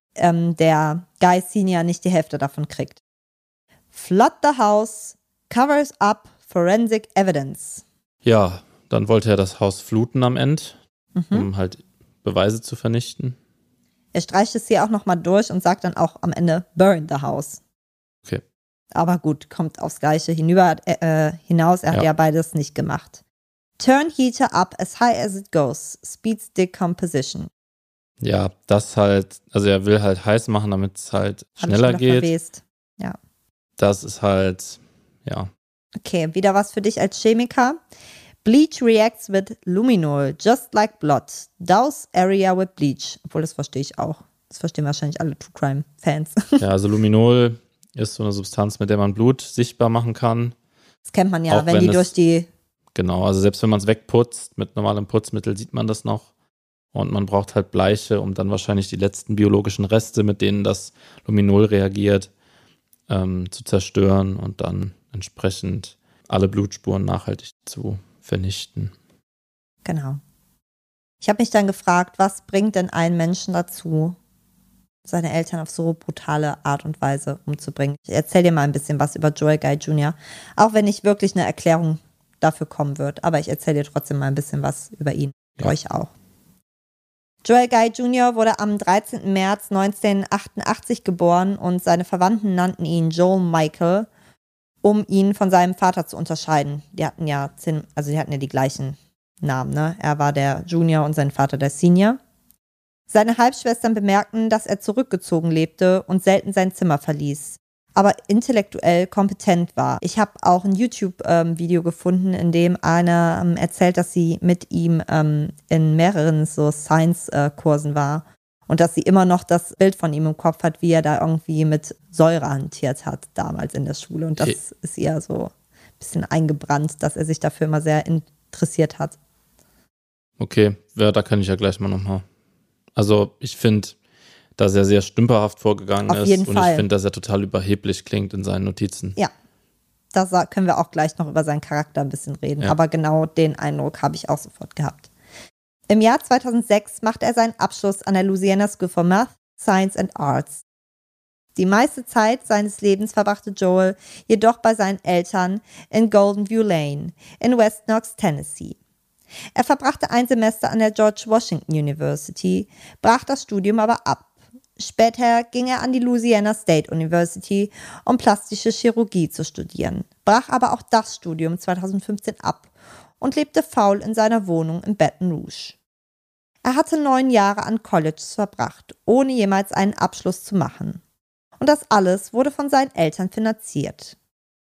[SPEAKER 1] der Guy Senior nicht die Hälfte davon kriegt. Flood the house, covers up forensic evidence.
[SPEAKER 2] Ja, dann wollte er das Haus fluten am Ende, um halt Beweise zu vernichten.
[SPEAKER 1] Er streicht es hier auch nochmal durch und sagt dann auch am Ende, burn the house.
[SPEAKER 2] Okay.
[SPEAKER 1] Aber gut, kommt aufs Gleiche hinaus. Er hat ja beides nicht gemacht. Turn heater up as high as it goes. Speeds decomposition.
[SPEAKER 2] Ja, das halt, also er will halt heiß machen, damit es halt schneller geht.
[SPEAKER 1] Verwest. Ja.
[SPEAKER 2] Das ist halt, ja.
[SPEAKER 1] Okay, wieder was für dich als Chemiker. Bleach reacts with luminol, just like blood. Douse area with bleach. Obwohl, das verstehe ich auch. Das verstehen wahrscheinlich alle True Crime-Fans.
[SPEAKER 2] Ja, also Luminol ist so eine Substanz, mit der man Blut sichtbar machen kann.
[SPEAKER 1] Das kennt man ja,
[SPEAKER 2] auch wenn
[SPEAKER 1] die durch die...
[SPEAKER 2] Genau, also selbst wenn man es wegputzt, mit normalem Putzmittel sieht man das noch. Und man braucht halt Bleiche, um dann wahrscheinlich die letzten biologischen Reste, mit denen das Luminol reagiert, zu zerstören und dann entsprechend alle Blutspuren nachhaltig zu vernichten.
[SPEAKER 1] Genau. Ich habe mich dann gefragt, was bringt denn einen Menschen dazu, seine Eltern auf so brutale Art und Weise umzubringen? Ich erzähle dir mal ein bisschen was über Joel Guy Jr., auch wenn nicht wirklich eine Erklärung dafür kommen wird, aber ich erzähle dir trotzdem mal ein bisschen was über ihn, euch auch. Joel Guy Jr. wurde am 13. März 1988 geboren und seine Verwandten nannten ihn Joel Michael, um ihn von seinem Vater zu unterscheiden. Die hatten ja die gleichen Namen, ne? Er war der Junior und sein Vater der Senior. Seine Halbschwestern bemerkten, dass er zurückgezogen lebte und selten sein Zimmer verließ, aber intellektuell kompetent war. Ich habe auch ein YouTube-Video gefunden, in dem einer erzählt, dass sie mit ihm in mehreren so Science-Kursen war und dass sie immer noch das Bild von ihm im Kopf hat, wie er da irgendwie mit Säure hantiert hat damals in der Schule. Und das ist ihr so ein bisschen eingebrannt, dass er sich dafür immer sehr interessiert hat.
[SPEAKER 2] Okay, ja, da kann ich ja gleich mal nochmal. Also ich finde, dass er sehr stümperhaft vorgegangen ist. Auf jeden Fall. Und ich finde, dass er total überheblich klingt in seinen Notizen.
[SPEAKER 1] Ja, da können wir auch gleich noch über seinen Charakter ein bisschen reden. Ja. Aber genau den Eindruck habe ich auch sofort gehabt. Im Jahr 2006 machte er seinen Abschluss an der Louisiana School for Math, Science and Arts. Die meiste Zeit seines Lebens verbrachte Joel jedoch bei seinen Eltern in Golden View Lane in West Knox, Tennessee. Er verbrachte ein Semester an der George Washington University, brach das Studium aber ab. Später ging er an die Louisiana State University, um plastische Chirurgie zu studieren, brach aber auch das Studium 2015 ab und lebte faul in seiner Wohnung in Baton Rouge. Er hatte 9 Jahre an Colleges verbracht, ohne jemals einen Abschluss zu machen. Und das alles wurde von seinen Eltern finanziert.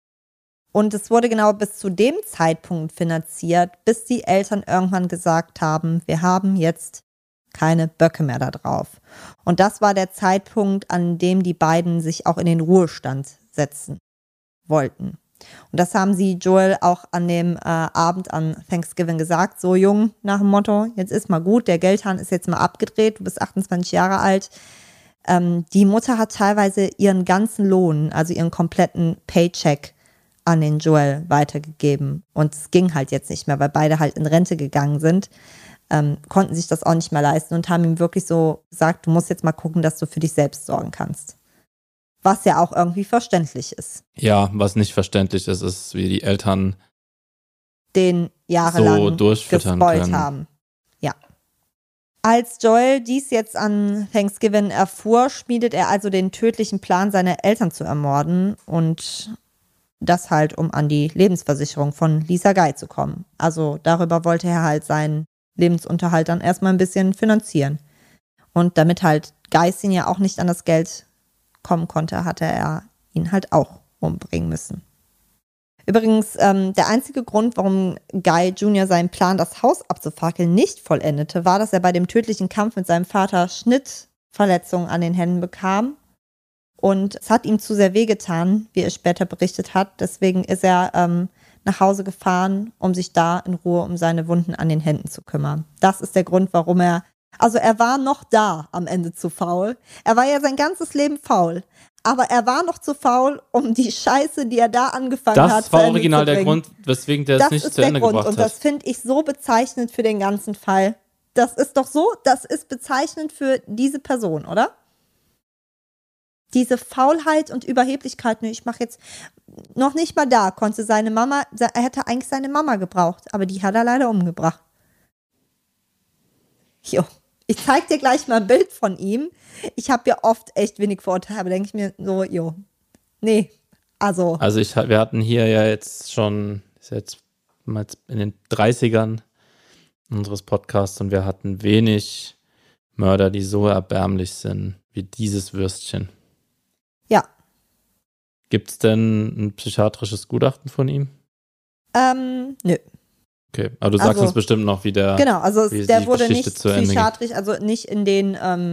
[SPEAKER 1] Und es wurde genau bis zu dem Zeitpunkt finanziert, bis die Eltern irgendwann gesagt haben, wir haben jetzt keine Böcke mehr da drauf. Und das war der Zeitpunkt, an dem die beiden sich auch in den Ruhestand setzen wollten. Und das haben sie Joel auch an dem Abend an Thanksgiving gesagt. So, Jung, nach dem Motto, jetzt ist mal gut, der Geldhahn ist jetzt mal abgedreht, du bist 28 Jahre alt. Die Mutter hat teilweise ihren ganzen Lohn, also ihren kompletten Paycheck an den Joel weitergegeben. Und es ging halt jetzt nicht mehr, weil beide halt in Rente gegangen sind. Konnten sich das auch nicht mehr leisten und haben ihm wirklich so gesagt, du musst jetzt mal gucken, dass du für dich selbst sorgen kannst. Was ja auch irgendwie verständlich ist.
[SPEAKER 2] Ja, was nicht verständlich ist, ist, wie die Eltern
[SPEAKER 1] den jahrelang
[SPEAKER 2] so durchfüttern
[SPEAKER 1] gespoilt
[SPEAKER 2] können.
[SPEAKER 1] haben. Ja. Als Joel dies jetzt an Thanksgiving erfuhr, schmiedet er also den tödlichen Plan, seine Eltern zu ermorden und das halt, um an die Lebensversicherung von Lisa Guy zu kommen. Also darüber wollte er halt seinen Lebensunterhalt dann erstmal ein bisschen finanzieren. Und damit halt Geissin ja auch nicht an das Geld kommen konnte, hatte er ihn halt auch umbringen müssen. Übrigens, der einzige Grund, warum Guy Jr. seinen Plan, das Haus abzufackeln, nicht vollendete, war, dass er bei dem tödlichen Kampf mit seinem Vater Schnittverletzungen an den Händen bekam. Und es hat ihm zu sehr wehgetan, wie er später berichtet hat. Deswegen ist er nach Hause gefahren, um sich da in Ruhe um seine Wunden an den Händen zu kümmern. Das ist der Grund, warum er war noch da am Ende zu faul. Er war ja sein ganzes Leben faul. Aber er war noch zu faul, um die Scheiße, die er da angefangen hat,
[SPEAKER 2] Das war original der Grund, weswegen der es nicht zu Ende gebracht hat.
[SPEAKER 1] Und das finde ich so bezeichnend für den ganzen Fall. Das ist doch so, das ist bezeichnend für diese Person, oder? Diese Faulheit und Überheblichkeit, ich mache jetzt noch nicht mal da, konnte seine Mama, er hätte eigentlich seine Mama gebraucht, aber die hat er leider umgebracht. Jo, ich zeig dir gleich mal ein Bild von ihm. Ich habe ja oft echt wenig Vorurteile, aber denke ich mir so, nee, also.
[SPEAKER 2] Also wir hatten hier ja jetzt schon, ist jetzt mal in den 30ern unseres Podcasts und wir hatten wenig Mörder, die so erbärmlich sind wie dieses Würstchen.
[SPEAKER 1] Ja.
[SPEAKER 2] Gibt es denn ein psychiatrisches Gutachten von ihm?
[SPEAKER 1] Nö.
[SPEAKER 2] Okay, aber du sagst uns bestimmt noch, wie der
[SPEAKER 1] Genau, also der wurde nicht
[SPEAKER 2] psychiatrisch,
[SPEAKER 1] also nicht in den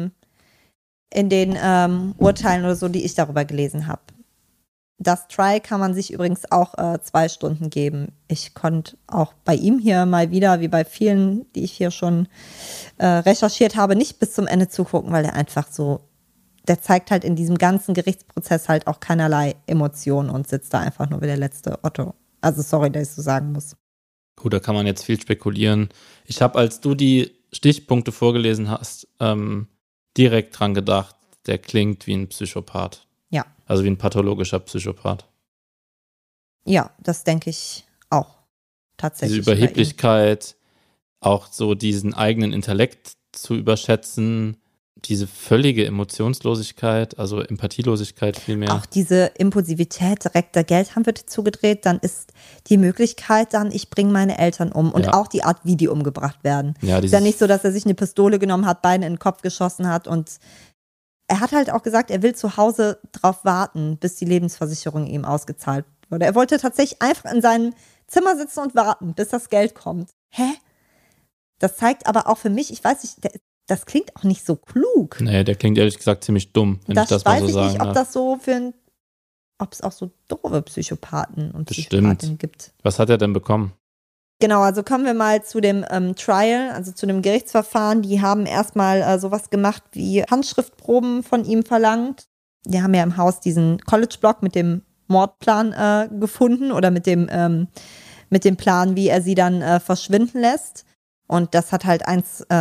[SPEAKER 1] Urteilen oder so, die ich darüber gelesen habe. Das Trial kann man sich übrigens auch 2 Stunden geben. Ich konnte auch bei ihm hier mal wieder, wie bei vielen, die ich hier schon recherchiert habe, nicht bis zum Ende zugucken, weil er einfach so, der zeigt halt in diesem ganzen Gerichtsprozess halt auch keinerlei Emotionen und sitzt da einfach nur wie der letzte Otto. Also sorry, dass ich so sagen muss.
[SPEAKER 2] Gut, da kann man jetzt viel spekulieren. Ich habe, als du die Stichpunkte vorgelesen hast, direkt dran gedacht, der klingt wie ein Psychopath.
[SPEAKER 1] Ja.
[SPEAKER 2] Also wie ein pathologischer Psychopath.
[SPEAKER 1] Ja, das denke ich auch. Tatsächlich.
[SPEAKER 2] Diese Überheblichkeit, auch so diesen eigenen Intellekt zu überschätzen, diese völlige Emotionslosigkeit, also Empathielosigkeit vielmehr.
[SPEAKER 1] Auch diese Impulsivität, direkt der Geldhahn wird zugedreht, dann ist die Möglichkeit dann, ich bringe meine Eltern um. Und auch die Art, wie die umgebracht werden.
[SPEAKER 2] Ja,
[SPEAKER 1] ist ja nicht so, dass er sich eine Pistole genommen hat, beide in den Kopf geschossen hat und er hat halt auch gesagt, er will zu Hause drauf warten, bis die Lebensversicherung ihm ausgezahlt wurde. Er wollte tatsächlich einfach in seinem Zimmer sitzen und warten, bis das Geld kommt. Hä? Das zeigt aber auch für mich, ich weiß nicht, das klingt auch nicht so klug.
[SPEAKER 2] Nee, der klingt ehrlich gesagt ziemlich dumm, wenn ich das mal so sagen darf.
[SPEAKER 1] Ich weiß nicht, ob das so ob es auch so doofe Psychopathen und Psychopathinnen gibt.
[SPEAKER 2] Was hat er denn bekommen?
[SPEAKER 1] Genau, also kommen wir mal zu dem Trial, also zu dem Gerichtsverfahren. Die haben erstmal sowas gemacht wie Handschriftproben von ihm verlangt. Die haben ja im Haus diesen College-Block mit dem Mordplan gefunden oder mit dem Plan, wie er sie dann verschwinden lässt. Und das hat halt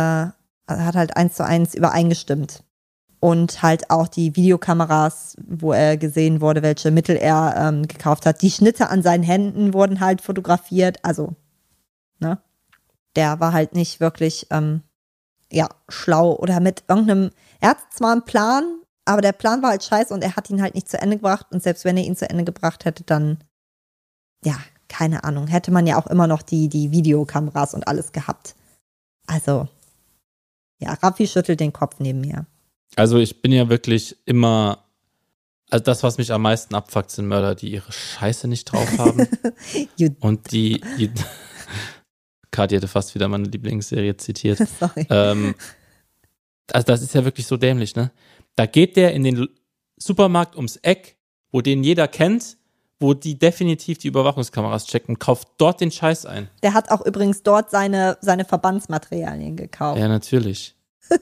[SPEAKER 1] 1:1 übereingestimmt. Und halt auch die Videokameras, wo er gesehen wurde, welche Mittel er gekauft hat. Die Schnitte an seinen Händen wurden halt fotografiert. Also, ne? Der war halt nicht wirklich, schlau oder mit irgendeinem, er hat zwar einen Plan, aber der Plan war halt scheiße und er hat ihn halt nicht zu Ende gebracht. Und selbst wenn er ihn zu Ende gebracht hätte, dann, ja, keine Ahnung, hätte man ja auch immer noch die Videokameras und alles gehabt. Also, ja, Raffi schüttelt den Kopf neben mir.
[SPEAKER 2] Also ich bin ja wirklich immer, also das, was mich am meisten abfuckt, sind Mörder, die ihre Scheiße nicht drauf haben. Und die Kathi hätte fast wieder meine Lieblingsserie zitiert.
[SPEAKER 1] Sorry.
[SPEAKER 2] Also das ist ja wirklich so dämlich, ne? Da geht der in den Supermarkt ums Eck, wo den jeder kennt, wo die definitiv die Überwachungskameras checken, kauft dort den Scheiß ein.
[SPEAKER 1] Der hat auch übrigens dort seine Verbandsmaterialien gekauft.
[SPEAKER 2] Ja, natürlich.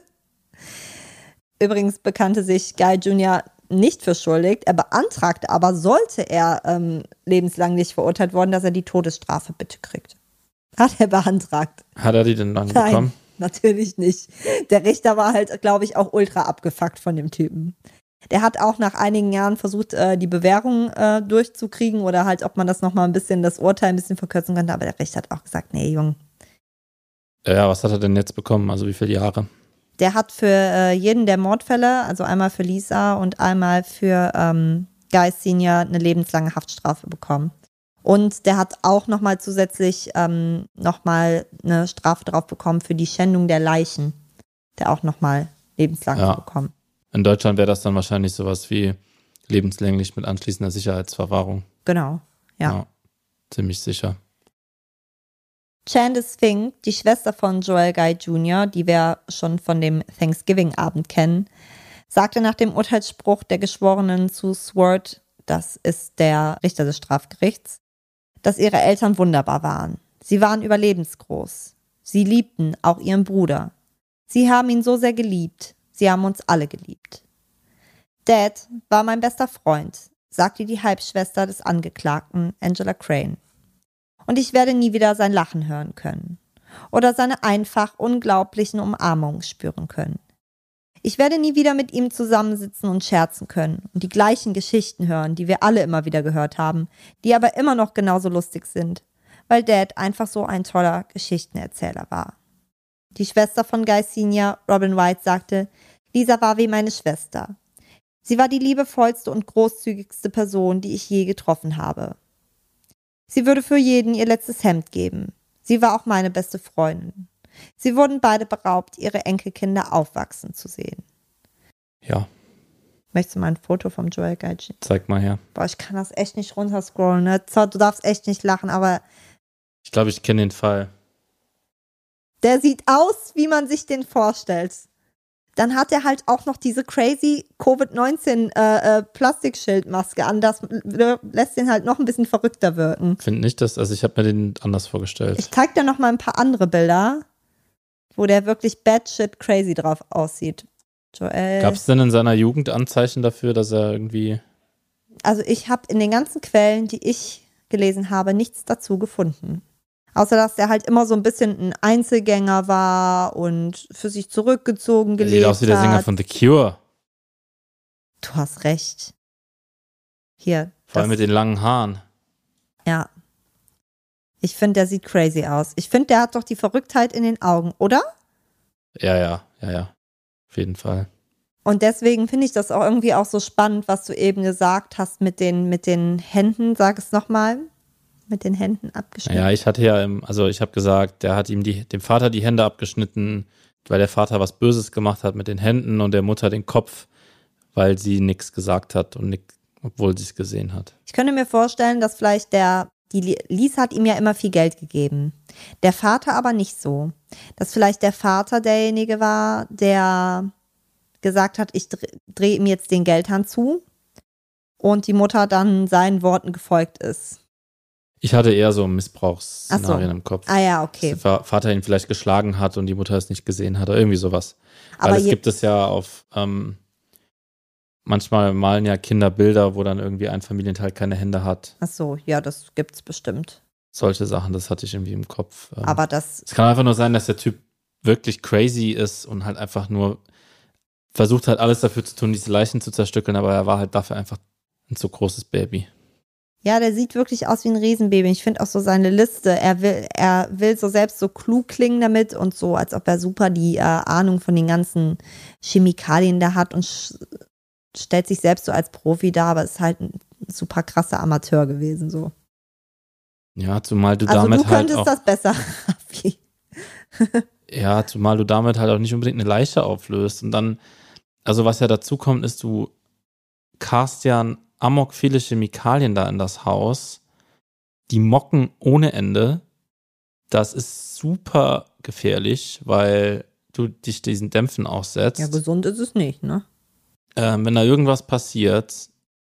[SPEAKER 1] Übrigens bekannte sich Guy Jr. nicht für schuldig. Er beantragte aber, sollte er lebenslang nicht verurteilt worden, dass er die Todesstrafe bitte kriegt. Hat er beantragt.
[SPEAKER 2] Hat er die denn dann bekommen?
[SPEAKER 1] Nein, natürlich nicht. Der Richter war halt, glaube ich, auch ultra abgefuckt von dem Typen. Der hat auch nach einigen Jahren versucht, die Bewährung durchzukriegen oder halt, ob man das nochmal ein bisschen, das Urteil ein bisschen verkürzen könnte. Aber der Richter hat auch gesagt, nee, Junge.
[SPEAKER 2] Ja, was hat er denn jetzt bekommen? Also wie viele Jahre?
[SPEAKER 1] Der hat für jeden der Mordfälle, also einmal für Lisa und einmal für Guy Senior, eine lebenslange Haftstrafe bekommen. Und der hat auch nochmal zusätzlich nochmal eine Strafe drauf bekommen für die Schändung der Leichen. Der auch nochmal lebenslang zu bekommen.
[SPEAKER 2] In Deutschland wäre das dann wahrscheinlich sowas wie lebenslänglich mit anschließender Sicherheitsverwahrung.
[SPEAKER 1] Genau, ja.
[SPEAKER 2] Ziemlich sicher.
[SPEAKER 1] Candice Fink, die Schwester von Joel Guy Jr., die wir schon von dem Thanksgiving-Abend kennen, sagte nach dem Urteilsspruch der Geschworenen zu Swart, das ist der Richter des Strafgerichts, dass ihre Eltern wunderbar waren. Sie waren überlebensgroß. Sie liebten auch ihren Bruder. Sie haben ihn so sehr geliebt. Sie haben uns alle geliebt. Dad war mein bester Freund, sagte die Halbschwester des Angeklagten, Angela Crane. Und ich werde nie wieder sein Lachen hören können oder seine einfach unglaublichen Umarmungen spüren können. Ich werde nie wieder mit ihm zusammensitzen und scherzen können und die gleichen Geschichten hören, die wir alle immer wieder gehört haben, die aber immer noch genauso lustig sind, weil Dad einfach so ein toller Geschichtenerzähler war. Die Schwester von Guy Senior, Robin White, sagte, Lisa war wie meine Schwester. Sie war die liebevollste und großzügigste Person, die ich je getroffen habe. Sie würde für jeden ihr letztes Hemd geben. Sie war auch meine beste Freundin. Sie wurden beide beraubt, ihre Enkelkinder aufwachsen zu sehen.
[SPEAKER 2] Ja.
[SPEAKER 1] Möchtest du mal ein Foto vom Joel Guy Jr.?
[SPEAKER 2] Zeig mal her.
[SPEAKER 1] Boah, ich kann das echt nicht runterscrollen, ne? Du darfst echt nicht lachen, aber...
[SPEAKER 2] Ich glaube, ich kenne den Fall.
[SPEAKER 1] Der sieht aus, wie man sich den vorstellt. Dann hat er halt auch noch diese crazy Covid-19 Plastikschildmaske an. Das lässt den halt noch ein bisschen verrückter wirken.
[SPEAKER 2] Finde nicht, also ich habe mir den anders vorgestellt.
[SPEAKER 1] Ich zeig dir noch mal ein paar andere Bilder, wo der wirklich batshit crazy drauf aussieht. Joel.
[SPEAKER 2] Gab es denn in seiner Jugend Anzeichen dafür, dass er irgendwie...
[SPEAKER 1] Also ich habe in den ganzen Quellen, die ich gelesen habe, nichts dazu gefunden. Außer, dass der halt immer so ein bisschen ein Einzelgänger war und für sich zurückgezogen gelebt hat.
[SPEAKER 2] Sieht aus wie der Sänger von The Cure.
[SPEAKER 1] Du hast recht. Hier.
[SPEAKER 2] Vor allem mit den langen Haaren.
[SPEAKER 1] Ja. Ich finde, der sieht crazy aus. Ich finde, der hat doch die Verrücktheit in den Augen, oder?
[SPEAKER 2] Ja. Auf jeden Fall.
[SPEAKER 1] Und deswegen finde ich das auch irgendwie auch so spannend, was du eben gesagt hast mit den Händen. Sag es nochmal. Mit den Händen abgeschnitten.
[SPEAKER 2] Ja, ich habe gesagt, der hat ihm dem Vater die Hände abgeschnitten, weil der Vater was Böses gemacht hat mit den Händen und der Mutter den Kopf, weil sie nichts gesagt hat und obwohl sie es gesehen hat.
[SPEAKER 1] Ich könnte mir vorstellen, dass vielleicht die Lisa hat ihm ja immer viel Geld gegeben. Der Vater aber nicht so. Dass vielleicht der Vater derjenige war, der gesagt hat, ich drehe ihm jetzt den Geldhahn zu und die Mutter dann seinen Worten gefolgt ist.
[SPEAKER 2] Ich hatte eher so Missbrauchsszenarien im Kopf.
[SPEAKER 1] Ah ja, okay.
[SPEAKER 2] Dass der Vater ihn vielleicht geschlagen hat und die Mutter es nicht gesehen hat oder irgendwie sowas. Aber es gibt es ja auf, manchmal malen ja Kinder Bilder, wo dann irgendwie ein Familienteil keine Hände hat.
[SPEAKER 1] Ach so, ja, das gibt's bestimmt.
[SPEAKER 2] Solche Sachen, das hatte ich irgendwie im Kopf.
[SPEAKER 1] Aber es
[SPEAKER 2] kann einfach nur sein, dass der Typ wirklich crazy ist und halt einfach nur versucht hat, alles dafür zu tun, diese Leichen zu zerstückeln, aber er war halt dafür einfach ein zu großes Baby.
[SPEAKER 1] Ja, der sieht wirklich aus wie ein Riesenbaby. Ich finde auch so seine Liste. Er will so selbst so klug klingen damit und so, als ob er super die Ahnung von den ganzen Chemikalien da hat und stellt sich selbst so als Profi dar, aber ist halt ein super krasser Amateur gewesen, so.
[SPEAKER 2] Ja, zumal du
[SPEAKER 1] also
[SPEAKER 2] damit
[SPEAKER 1] du könntest
[SPEAKER 2] halt auch,
[SPEAKER 1] das besser, Raffi.
[SPEAKER 2] Ja, zumal du damit halt auch nicht unbedingt eine Leiche auflöst. Und dann, also was ja dazu kommt, ist, du cast ja amok viele Chemikalien da in das Haus. Die mocken ohne Ende. Das ist super gefährlich, weil du dich diesen Dämpfen aussetzt.
[SPEAKER 1] Ja, gesund ist es nicht, ne?
[SPEAKER 2] Wenn da irgendwas passiert,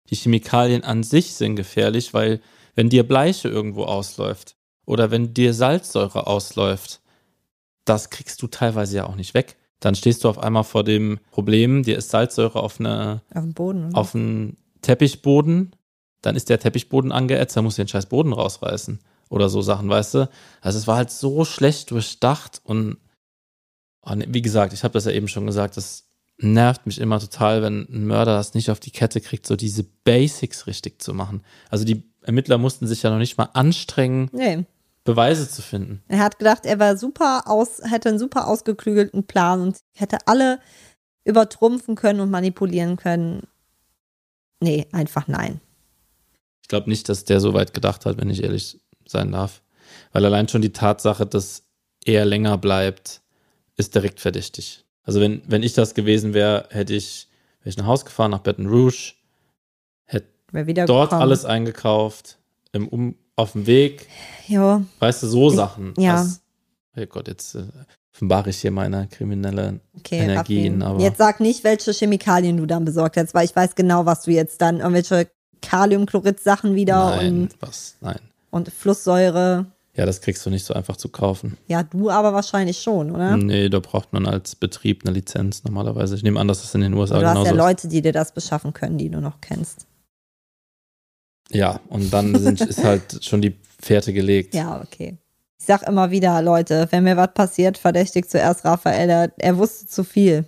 [SPEAKER 2] Die Chemikalien an sich sind gefährlich, weil wenn dir Bleiche irgendwo ausläuft oder wenn dir Salzsäure ausläuft, das kriegst du teilweise ja auch nicht weg. Dann stehst du auf einmal vor dem Problem, dir ist Salzsäure auf
[SPEAKER 1] dem Boden, oder?
[SPEAKER 2] auf einen Teppichboden, dann ist der Teppichboden angeätzt, dann musst du den scheiß Boden rausreißen oder so Sachen, weißt du? Also es war halt so schlecht durchdacht und wie gesagt, ich habe das ja eben schon gesagt, das nervt mich immer total, wenn ein Mörder das nicht auf die Kette kriegt, so diese Basics richtig zu machen. Also die Ermittler mussten sich ja noch nicht mal anstrengen,
[SPEAKER 1] Nee.
[SPEAKER 2] Beweise zu finden.
[SPEAKER 1] Er hat gedacht, er war hätte einen super ausgeklügelten Plan und hätte alle übertrumpfen können und manipulieren können. Nee, einfach nein.
[SPEAKER 2] Ich glaube nicht, dass der so weit gedacht hat, wenn ich ehrlich sein darf. Weil allein schon die Tatsache, dass er länger bleibt, ist direkt verdächtig. Also wenn ich das gewesen wäre, wäre ich nach Hause gefahren, nach Baton Rouge, hätte dort alles eingekauft, auf dem Weg.
[SPEAKER 1] Jo.
[SPEAKER 2] Weißt du, so Sachen.
[SPEAKER 1] Ja.
[SPEAKER 2] Oh Gott, jetzt offenbare ich hier meine kriminellen Energien. Aber
[SPEAKER 1] jetzt sag nicht, welche Chemikalien du dann besorgt hast, weil ich weiß genau, was du jetzt dann, irgendwelche Kaliumchlorid-Sachen wieder
[SPEAKER 2] Nein.
[SPEAKER 1] Und Flusssäure.
[SPEAKER 2] Ja, das kriegst du nicht so einfach zu kaufen.
[SPEAKER 1] Ja, du aber wahrscheinlich schon, oder?
[SPEAKER 2] Nee, da braucht man als Betrieb eine Lizenz normalerweise. Ich nehme an, dass das in den USA genauso ist.
[SPEAKER 1] Du hast ja Leute, die dir das beschaffen können, die du noch kennst.
[SPEAKER 2] Ja, und dann ist halt schon die Fährte gelegt.
[SPEAKER 1] Ja, okay. Ich sag immer wieder, Leute, wenn mir was passiert, verdächtigt zuerst Raphael. Er wusste zu viel.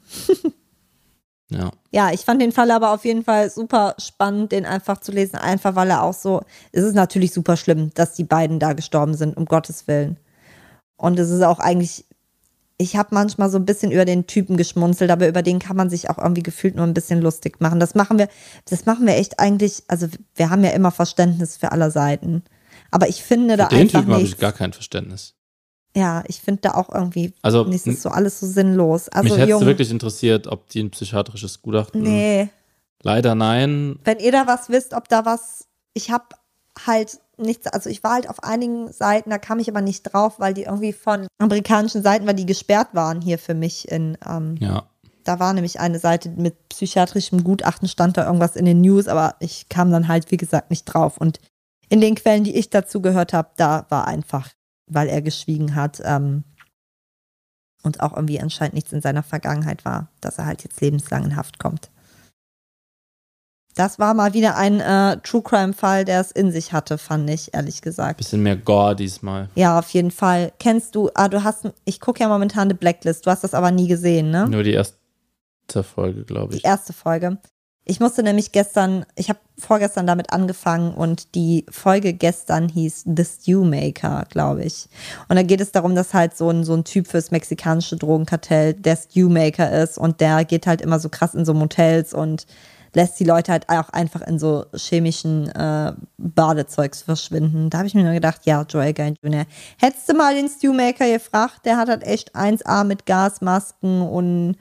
[SPEAKER 2] Ja.
[SPEAKER 1] Ja, ich fand den Fall aber auf jeden Fall super spannend, den einfach zu lesen. Einfach, weil er auch so, es ist natürlich super schlimm, dass die beiden da gestorben sind, um Gottes Willen. Und es ist auch eigentlich, ich habe manchmal so ein bisschen über den Typen geschmunzelt, aber über den kann man sich auch irgendwie gefühlt nur ein bisschen lustig machen. Das machen wir echt eigentlich, also wir haben ja immer Verständnis für alle Seiten. Aber ich finde da einfach
[SPEAKER 2] nichts. Für den Typen habe ich gar kein Verständnis.
[SPEAKER 1] Ja, ich finde da auch irgendwie,
[SPEAKER 2] es
[SPEAKER 1] ist so alles so sinnlos. Also,
[SPEAKER 2] mich hätte es wirklich interessiert, ob die ein psychiatrisches Gutachten.
[SPEAKER 1] Nee.
[SPEAKER 2] Leider nein.
[SPEAKER 1] Wenn ihr da was wisst, ob da was, ich habe halt nichts, also ich war halt auf einigen Seiten, da kam ich aber nicht drauf, weil die irgendwie von amerikanischen Seiten, weil die gesperrt waren hier für mich
[SPEAKER 2] ja.
[SPEAKER 1] Da war nämlich eine Seite mit psychiatrischem Gutachten, stand da irgendwas in den News, aber ich kam dann halt, wie gesagt, nicht drauf. Und in den Quellen, die ich dazu gehört habe, da war einfach, weil er geschwiegen hat und auch irgendwie anscheinend nichts in seiner Vergangenheit war, dass er halt jetzt lebenslang in Haft kommt. Das war mal wieder ein True-Crime-Fall, der es in sich hatte, fand ich, ehrlich gesagt.
[SPEAKER 2] Bisschen mehr Gore diesmal.
[SPEAKER 1] Ja, auf jeden Fall. Kennst du, ich gucke ja momentan The Blacklist, du hast das aber nie gesehen, ne?
[SPEAKER 2] Nur die erste Folge, glaube ich.
[SPEAKER 1] Die erste Folge. Ich musste nämlich ich habe vorgestern damit angefangen und die Folge gestern hieß The Stew Maker, glaube ich. Und da geht es darum, dass halt so ein Typ fürs mexikanische Drogenkartell der Stew Maker ist und der geht halt immer so krass in so Motels und lässt die Leute halt auch einfach in so chemischen Badezeugs verschwinden. Da habe ich mir nur gedacht, ja, Joel Gein Jr., hättest du mal den Stew Maker gefragt, der hat halt echt 1A mit Gasmasken und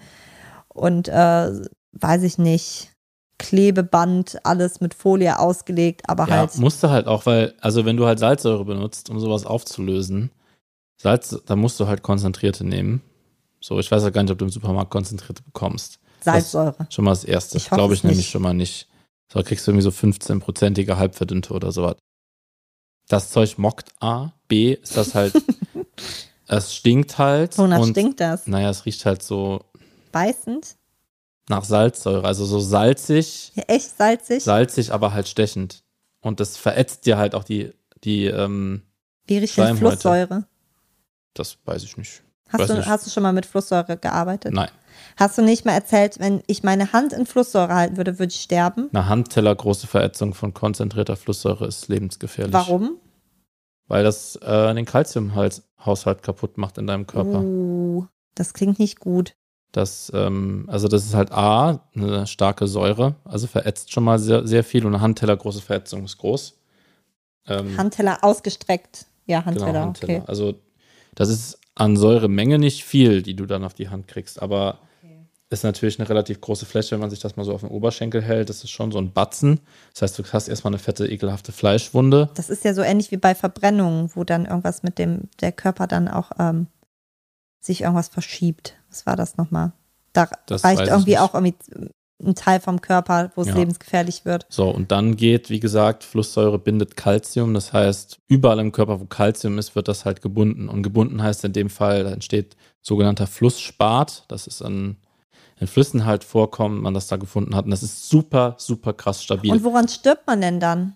[SPEAKER 1] weiß ich nicht, Klebeband, alles mit Folie ausgelegt, aber
[SPEAKER 2] ja,
[SPEAKER 1] halt.
[SPEAKER 2] Musste halt auch, weil, also wenn du halt Salzsäure benutzt, um sowas aufzulösen, da musst du halt Konzentrierte nehmen. So, ich weiß ja gar nicht, ob du im Supermarkt Konzentrierte bekommst.
[SPEAKER 1] Salzsäure.
[SPEAKER 2] Das ist schon mal das Erste. Glaube ich nämlich schon mal nicht. So kriegst du irgendwie so 15%ige halbverdünnte oder sowas. Das Zeug mockt A. B ist das halt, es stinkt halt.
[SPEAKER 1] Wonach stinkt das?
[SPEAKER 2] Naja, es riecht halt so
[SPEAKER 1] beißend?
[SPEAKER 2] Nach Salzsäure, also so salzig.
[SPEAKER 1] Ja, echt salzig?
[SPEAKER 2] Salzig, aber halt stechend. Und das verätzt dir halt auch die
[SPEAKER 1] Wie riecht denn Flusssäure?
[SPEAKER 2] Das weiß ich nicht.
[SPEAKER 1] Hast du schon mal mit Flusssäure gearbeitet?
[SPEAKER 2] Nein.
[SPEAKER 1] Hast du nicht mal erzählt, wenn ich meine Hand in Flusssäure halten würde, würde ich sterben?
[SPEAKER 2] Eine handtellergroße Verätzung von konzentrierter Flusssäure ist lebensgefährlich.
[SPEAKER 1] Warum?
[SPEAKER 2] Weil das den Calciumhaushalt kaputt macht in deinem Körper.
[SPEAKER 1] Das klingt nicht gut.
[SPEAKER 2] Das ist halt A, eine starke Säure, also verätzt schon mal sehr, sehr viel und eine handtellergroße Verätzung ist groß.
[SPEAKER 1] Handteller ausgestreckt. Ja, Handteller,
[SPEAKER 2] genau, Handteller.
[SPEAKER 1] Okay.
[SPEAKER 2] Also das ist an Säuremenge nicht viel, die du dann auf die Hand kriegst, aber ist natürlich eine relativ große Fläche, wenn man sich das mal so auf den Oberschenkel hält. Das ist schon so ein Batzen. Das heißt, du hast erstmal eine fette, ekelhafte Fleischwunde.
[SPEAKER 1] Das ist ja so ähnlich wie bei Verbrennungen, wo dann irgendwas mit der Körper dann auch sich irgendwas verschiebt. Was war das nochmal? Da
[SPEAKER 2] das
[SPEAKER 1] reicht irgendwie auch ein Teil vom Körper, wo es
[SPEAKER 2] Ja.
[SPEAKER 1] lebensgefährlich wird.
[SPEAKER 2] So, und dann geht, wie gesagt, Flusssäure bindet Calcium. Das heißt, überall im Körper, wo Calcium ist, wird das halt gebunden. Und gebunden heißt in dem Fall, da entsteht sogenannter Flussspat. Das ist in Flüssen halt vorkommen, man das da gefunden hat. Und das ist super, super krass stabil.
[SPEAKER 1] Und woran stirbt man denn dann?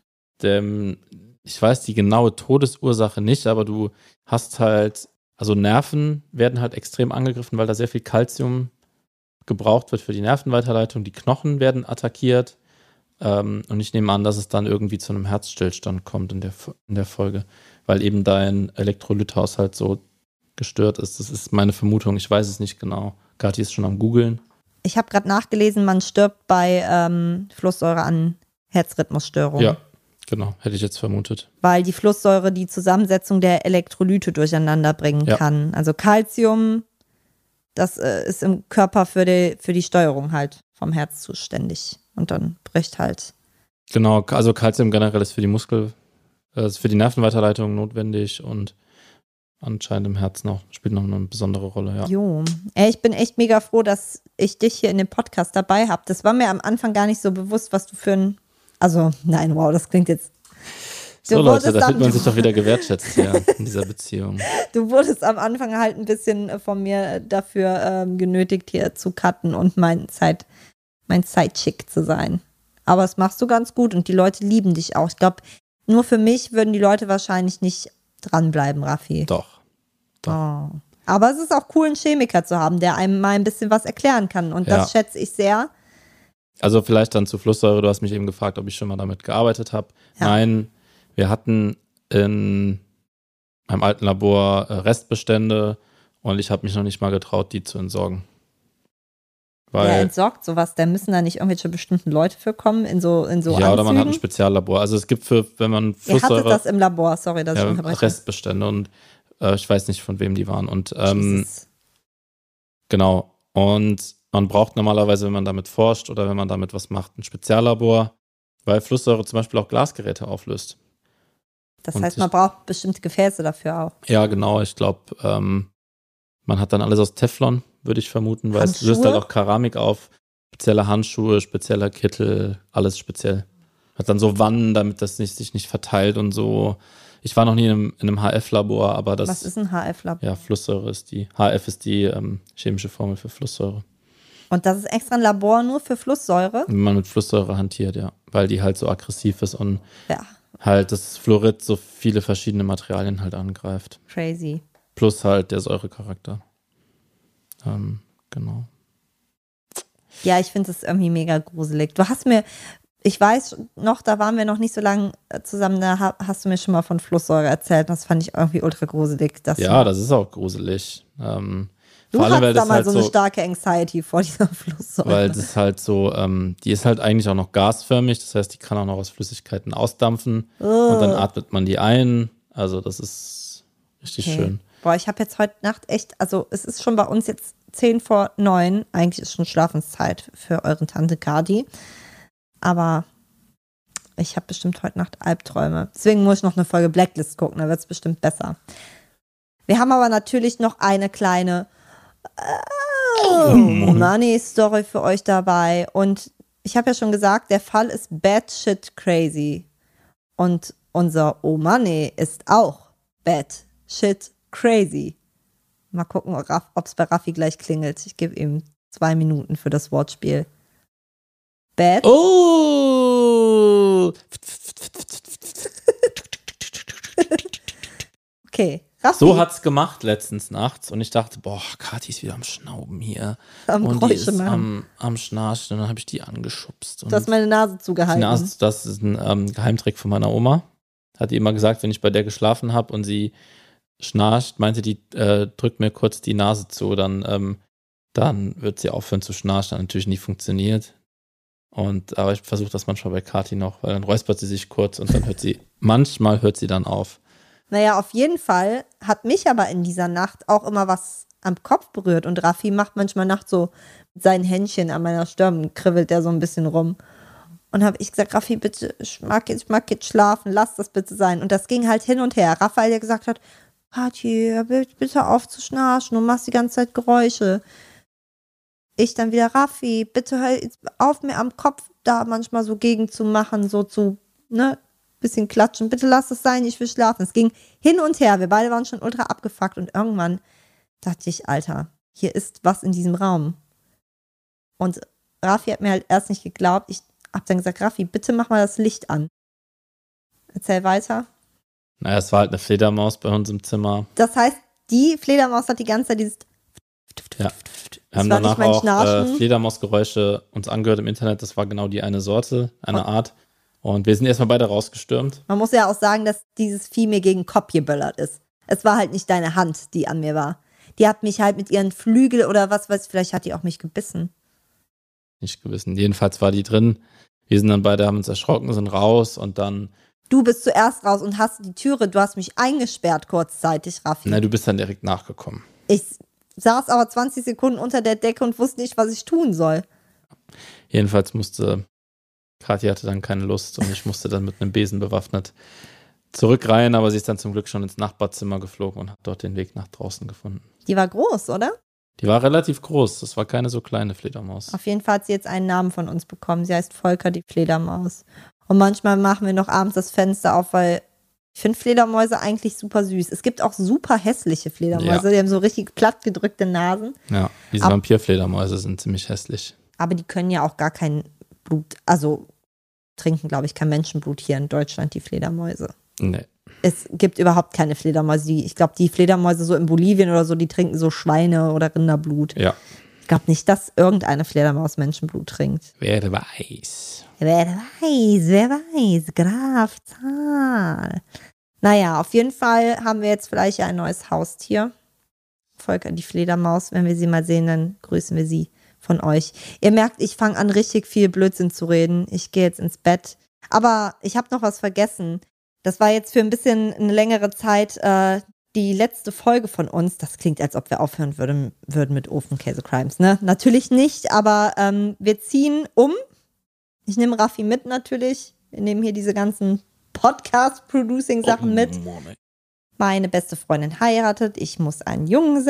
[SPEAKER 2] Ich weiß die genaue Todesursache nicht, aber du hast halt, also Nerven werden halt extrem angegriffen, weil da sehr viel Calcium gebraucht wird für die Nervenweiterleitung. Die Knochen werden attackiert. Und ich nehme an, dass es dann irgendwie zu einem Herzstillstand kommt in der Folge, weil eben dein Elektrolythaushalt so gestört ist. Das ist meine Vermutung. Ich weiß es nicht genau. Kathi ist schon am Googeln.
[SPEAKER 1] Ich habe gerade nachgelesen, man stirbt bei Flusssäure an Herzrhythmusstörungen.
[SPEAKER 2] Ja, genau. Hätte ich jetzt vermutet.
[SPEAKER 1] Weil die Flusssäure die Zusammensetzung der Elektrolyte durcheinander bringen kann. Also Calcium, das ist im Körper für die Steuerung halt vom Herz zuständig. Und dann bricht halt.
[SPEAKER 2] Genau, also Calcium generell ist für die für die Nervenweiterleitung notwendig und anscheinend im Herzen spielt noch eine besondere Rolle, ja.
[SPEAKER 1] Jo. Ich bin echt mega froh, dass ich dich hier in dem Podcast dabei habe. Das war mir am Anfang gar nicht so bewusst, was du für ein. Also, nein, wow, das klingt jetzt.
[SPEAKER 2] So Leute, da fühlt man sich doch wieder gewertschätzt hier in dieser Beziehung.
[SPEAKER 1] Du wurdest am Anfang halt ein bisschen von mir dafür genötigt, hier zu cutten und mein Sidechick zu sein. Aber das machst du ganz gut und die Leute lieben dich auch. Ich glaube, nur für mich würden die Leute wahrscheinlich nicht dranbleiben, Raffi.
[SPEAKER 2] Doch.
[SPEAKER 1] Oh. Aber es ist auch cool, einen Chemiker zu haben, der einem mal ein bisschen was erklären kann. Und das schätze ich sehr.
[SPEAKER 2] Also vielleicht dann zu Flusssäure. Du hast mich eben gefragt, ob ich schon mal damit gearbeitet habe. Ja. Nein, wir hatten in meinem alten Labor Restbestände und ich habe mich noch nicht mal getraut, die zu entsorgen.
[SPEAKER 1] Wer entsorgt sowas? Da müssen da nicht irgendwelche bestimmten Leute für kommen in so
[SPEAKER 2] Ja,
[SPEAKER 1] Anzügen?
[SPEAKER 2] Oder man hat ein Speziallabor. Also es gibt wenn man Flusssäure...
[SPEAKER 1] Ihr hattet das im Labor, sorry, dass ich unterbreche.
[SPEAKER 2] Restbestände und ich weiß nicht, von wem die waren. Und genau. Und man braucht normalerweise, wenn man damit forscht oder wenn man damit was macht, ein Speziallabor, weil Flusssäure zum Beispiel auch Glasgeräte auflöst.
[SPEAKER 1] Das heißt, man braucht bestimmte Gefäße dafür auch.
[SPEAKER 2] Ja, genau. Ich glaube, man hat dann alles aus Teflon, würde ich vermuten, weil es löst halt auch Keramik auf. Spezielle Handschuhe, spezieller Kittel, alles speziell. Hat dann so Wannen, damit das sich nicht verteilt und so. Ich war noch nie in einem HF-Labor, aber das...
[SPEAKER 1] Was ist ein HF-Labor?
[SPEAKER 2] Ja, Flusssäure ist HF ist die chemische Formel für Flusssäure.
[SPEAKER 1] Und das ist extra ein Labor nur für Flusssäure?
[SPEAKER 2] Wenn man mit Flusssäure hantiert, ja. Weil die halt so aggressiv ist und halt das Fluorid so viele verschiedene Materialien halt angreift.
[SPEAKER 1] Crazy.
[SPEAKER 2] Plus halt der Säurecharakter. Genau.
[SPEAKER 1] Ja, ich finde es irgendwie mega gruselig. Ich weiß noch, da waren wir noch nicht so lange zusammen, da hast du mir schon mal von Flusssäure erzählt. Das fand ich irgendwie ultra gruselig.
[SPEAKER 2] Das ist auch gruselig.
[SPEAKER 1] Du hattest da mal so eine starke Anxiety vor dieser Flusssäure.
[SPEAKER 2] Weil das halt so, die ist halt eigentlich auch noch gasförmig, das heißt, die kann auch noch aus Flüssigkeiten ausdampfen und dann atmet man die ein. Also das ist richtig schön.
[SPEAKER 1] Boah, ich habe jetzt heute Nacht echt, also es ist schon bei uns jetzt 8:50, eigentlich ist schon Schlafenszeit für euren Tante Kadi. Aber ich habe bestimmt heute Nacht Albträume. Deswegen muss ich noch eine Folge Blacklist gucken, da wird es bestimmt besser. Wir haben aber natürlich noch eine kleine Money-Story für euch dabei. Und ich habe ja schon gesagt, der Fall ist batshit crazy. Und unser Money ist auch batshit crazy. Mal gucken, ob es bei Raffi gleich klingelt. Ich gebe ihm 2 Minuten für das Wortspiel. Bad.
[SPEAKER 2] Oh!
[SPEAKER 1] Okay. Raffi.
[SPEAKER 2] So hat's gemacht letztens nachts und ich dachte, boah, Kathi ist wieder am Schnauben hier. Und die ist am Schnarchen und dann habe ich die angeschubst.
[SPEAKER 1] Du hast meine Nase zugehalten.
[SPEAKER 2] Das ist ein Geheimtrick von meiner Oma. Hat die immer gesagt, wenn ich bei der geschlafen habe und sie schnarcht, meinte die, drückt mir kurz die Nase zu, dann wird sie aufhören zu schnarchen. Hat natürlich nie funktioniert. Aber ich versuche das manchmal bei Kathi noch, weil dann räuspert sie sich kurz und dann manchmal hört sie dann auf.
[SPEAKER 1] Naja, auf jeden Fall hat mich aber in dieser Nacht auch immer was am Kopf berührt und Raffi macht manchmal nachts so mit seinen Händchen an meiner Stirn, kribbelt der so ein bisschen rum. Und habe ich gesagt, Raffi, bitte, ich mag jetzt schlafen, lass das bitte sein. Und das ging halt hin und her. Raphael, der gesagt hat, Kathi, bitte auf zu schnarchen, du machst die ganze Zeit Geräusche. Ich dann wieder, Raffi, bitte hör jetzt auf, mir am Kopf da manchmal so gegen zu machen, so zu, ne, bisschen klatschen. Bitte lass es sein, ich will schlafen. Es ging hin und her. Wir beide waren schon ultra abgefuckt und irgendwann dachte ich, Alter, hier ist was in diesem Raum. Und Raffi hat mir halt erst nicht geglaubt. Ich hab dann gesagt, Raffi, bitte mach mal das Licht an. Erzähl weiter.
[SPEAKER 2] Naja, es war halt eine Fledermaus bei uns im Zimmer.
[SPEAKER 1] Das heißt, die Fledermaus hat die ganze Zeit dieses
[SPEAKER 2] Ja. Wir haben danach auch Fledermausgeräusche uns angehört im Internet. Das war genau die eine Sorte, eine Art. Und wir sind erstmal beide rausgestürmt.
[SPEAKER 1] Man muss ja auch sagen, dass dieses Vieh mir gegen den Kopf geböllert ist. Es war halt nicht deine Hand, die an mir war. Die hat mich halt mit ihren Flügeln oder was weiß ich, vielleicht hat die auch mich gebissen.
[SPEAKER 2] Nicht gewissen. Jedenfalls war die drin. Wir sind dann beide, haben uns erschrocken, sind raus und dann...
[SPEAKER 1] Du bist zuerst raus und hast die Türe, du hast mich eingesperrt kurzzeitig, Raffi.
[SPEAKER 2] Nein, du bist dann direkt nachgekommen.
[SPEAKER 1] Ich saß aber 20 Sekunden unter der Decke und wusste nicht, was ich tun soll.
[SPEAKER 2] Jedenfalls Kathi hatte dann keine Lust und ich musste dann mit einem Besen bewaffnet zurückrein, aber sie ist dann zum Glück schon ins Nachbarzimmer geflogen und hat dort den Weg nach draußen gefunden.
[SPEAKER 1] Die war groß, oder?
[SPEAKER 2] Die war relativ groß, das war keine so kleine Fledermaus.
[SPEAKER 1] Auf jeden Fall hat sie jetzt einen Namen von uns bekommen. Sie heißt Volker, die Fledermaus. Und manchmal machen wir noch abends das Fenster auf, weil ich finde Fledermäuse eigentlich super süß. Es gibt auch super hässliche Fledermäuse, die haben so richtig plattgedrückte Nasen.
[SPEAKER 2] Ja, diese Vampirfledermäuse sind ziemlich hässlich. Aber
[SPEAKER 1] die können ja auch gar kein Blut, also trinken, glaube ich, kein Menschenblut hier in Deutschland, die Fledermäuse.
[SPEAKER 2] Nee.
[SPEAKER 1] Es gibt überhaupt keine Fledermäuse. Ich glaube, die Fledermäuse so in Bolivien oder so, die trinken so Schweine- oder Rinderblut.
[SPEAKER 2] Ja.
[SPEAKER 1] Ich glaube nicht, dass irgendeine Fledermaus Menschenblut trinkt.
[SPEAKER 2] Wer weiß.
[SPEAKER 1] Wer weiß. Graf Zahl. Naja, auf jeden Fall haben wir jetzt vielleicht ein neues Haustier. Volker, die Fledermaus. Wenn wir sie mal sehen, dann grüßen wir sie von euch. Ihr merkt, ich fange an, richtig viel Blödsinn zu reden. Ich gehe jetzt ins Bett. Aber ich habe noch was vergessen. Das war jetzt für ein bisschen eine längere Zeit die letzte Folge von uns. Das klingt, als ob wir aufhören würden mit Ofenkäse-Crimes, ne? Natürlich nicht, aber wir ziehen um. Ich nehme Raffi mit natürlich. Wir nehmen hier diese ganzen Podcast-Producing-Sachen mit. Meine beste Freundin heiratet. Ich muss einen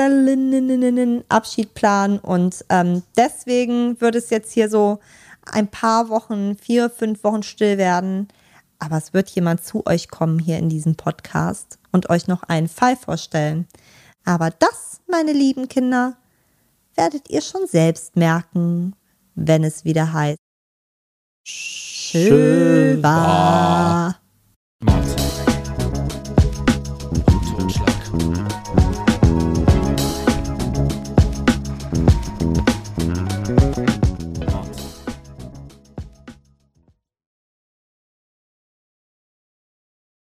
[SPEAKER 1] Junggesellinnenabschied planen. Und deswegen wird es jetzt hier so ein paar Wochen, 4, 5 Wochen still werden. Aber es wird jemand zu euch kommen hier in diesem Podcast und euch noch einen Fall vorstellen. Aber das, meine lieben Kinder, werdet ihr schon selbst merken, wenn es wieder heißt Schöwa.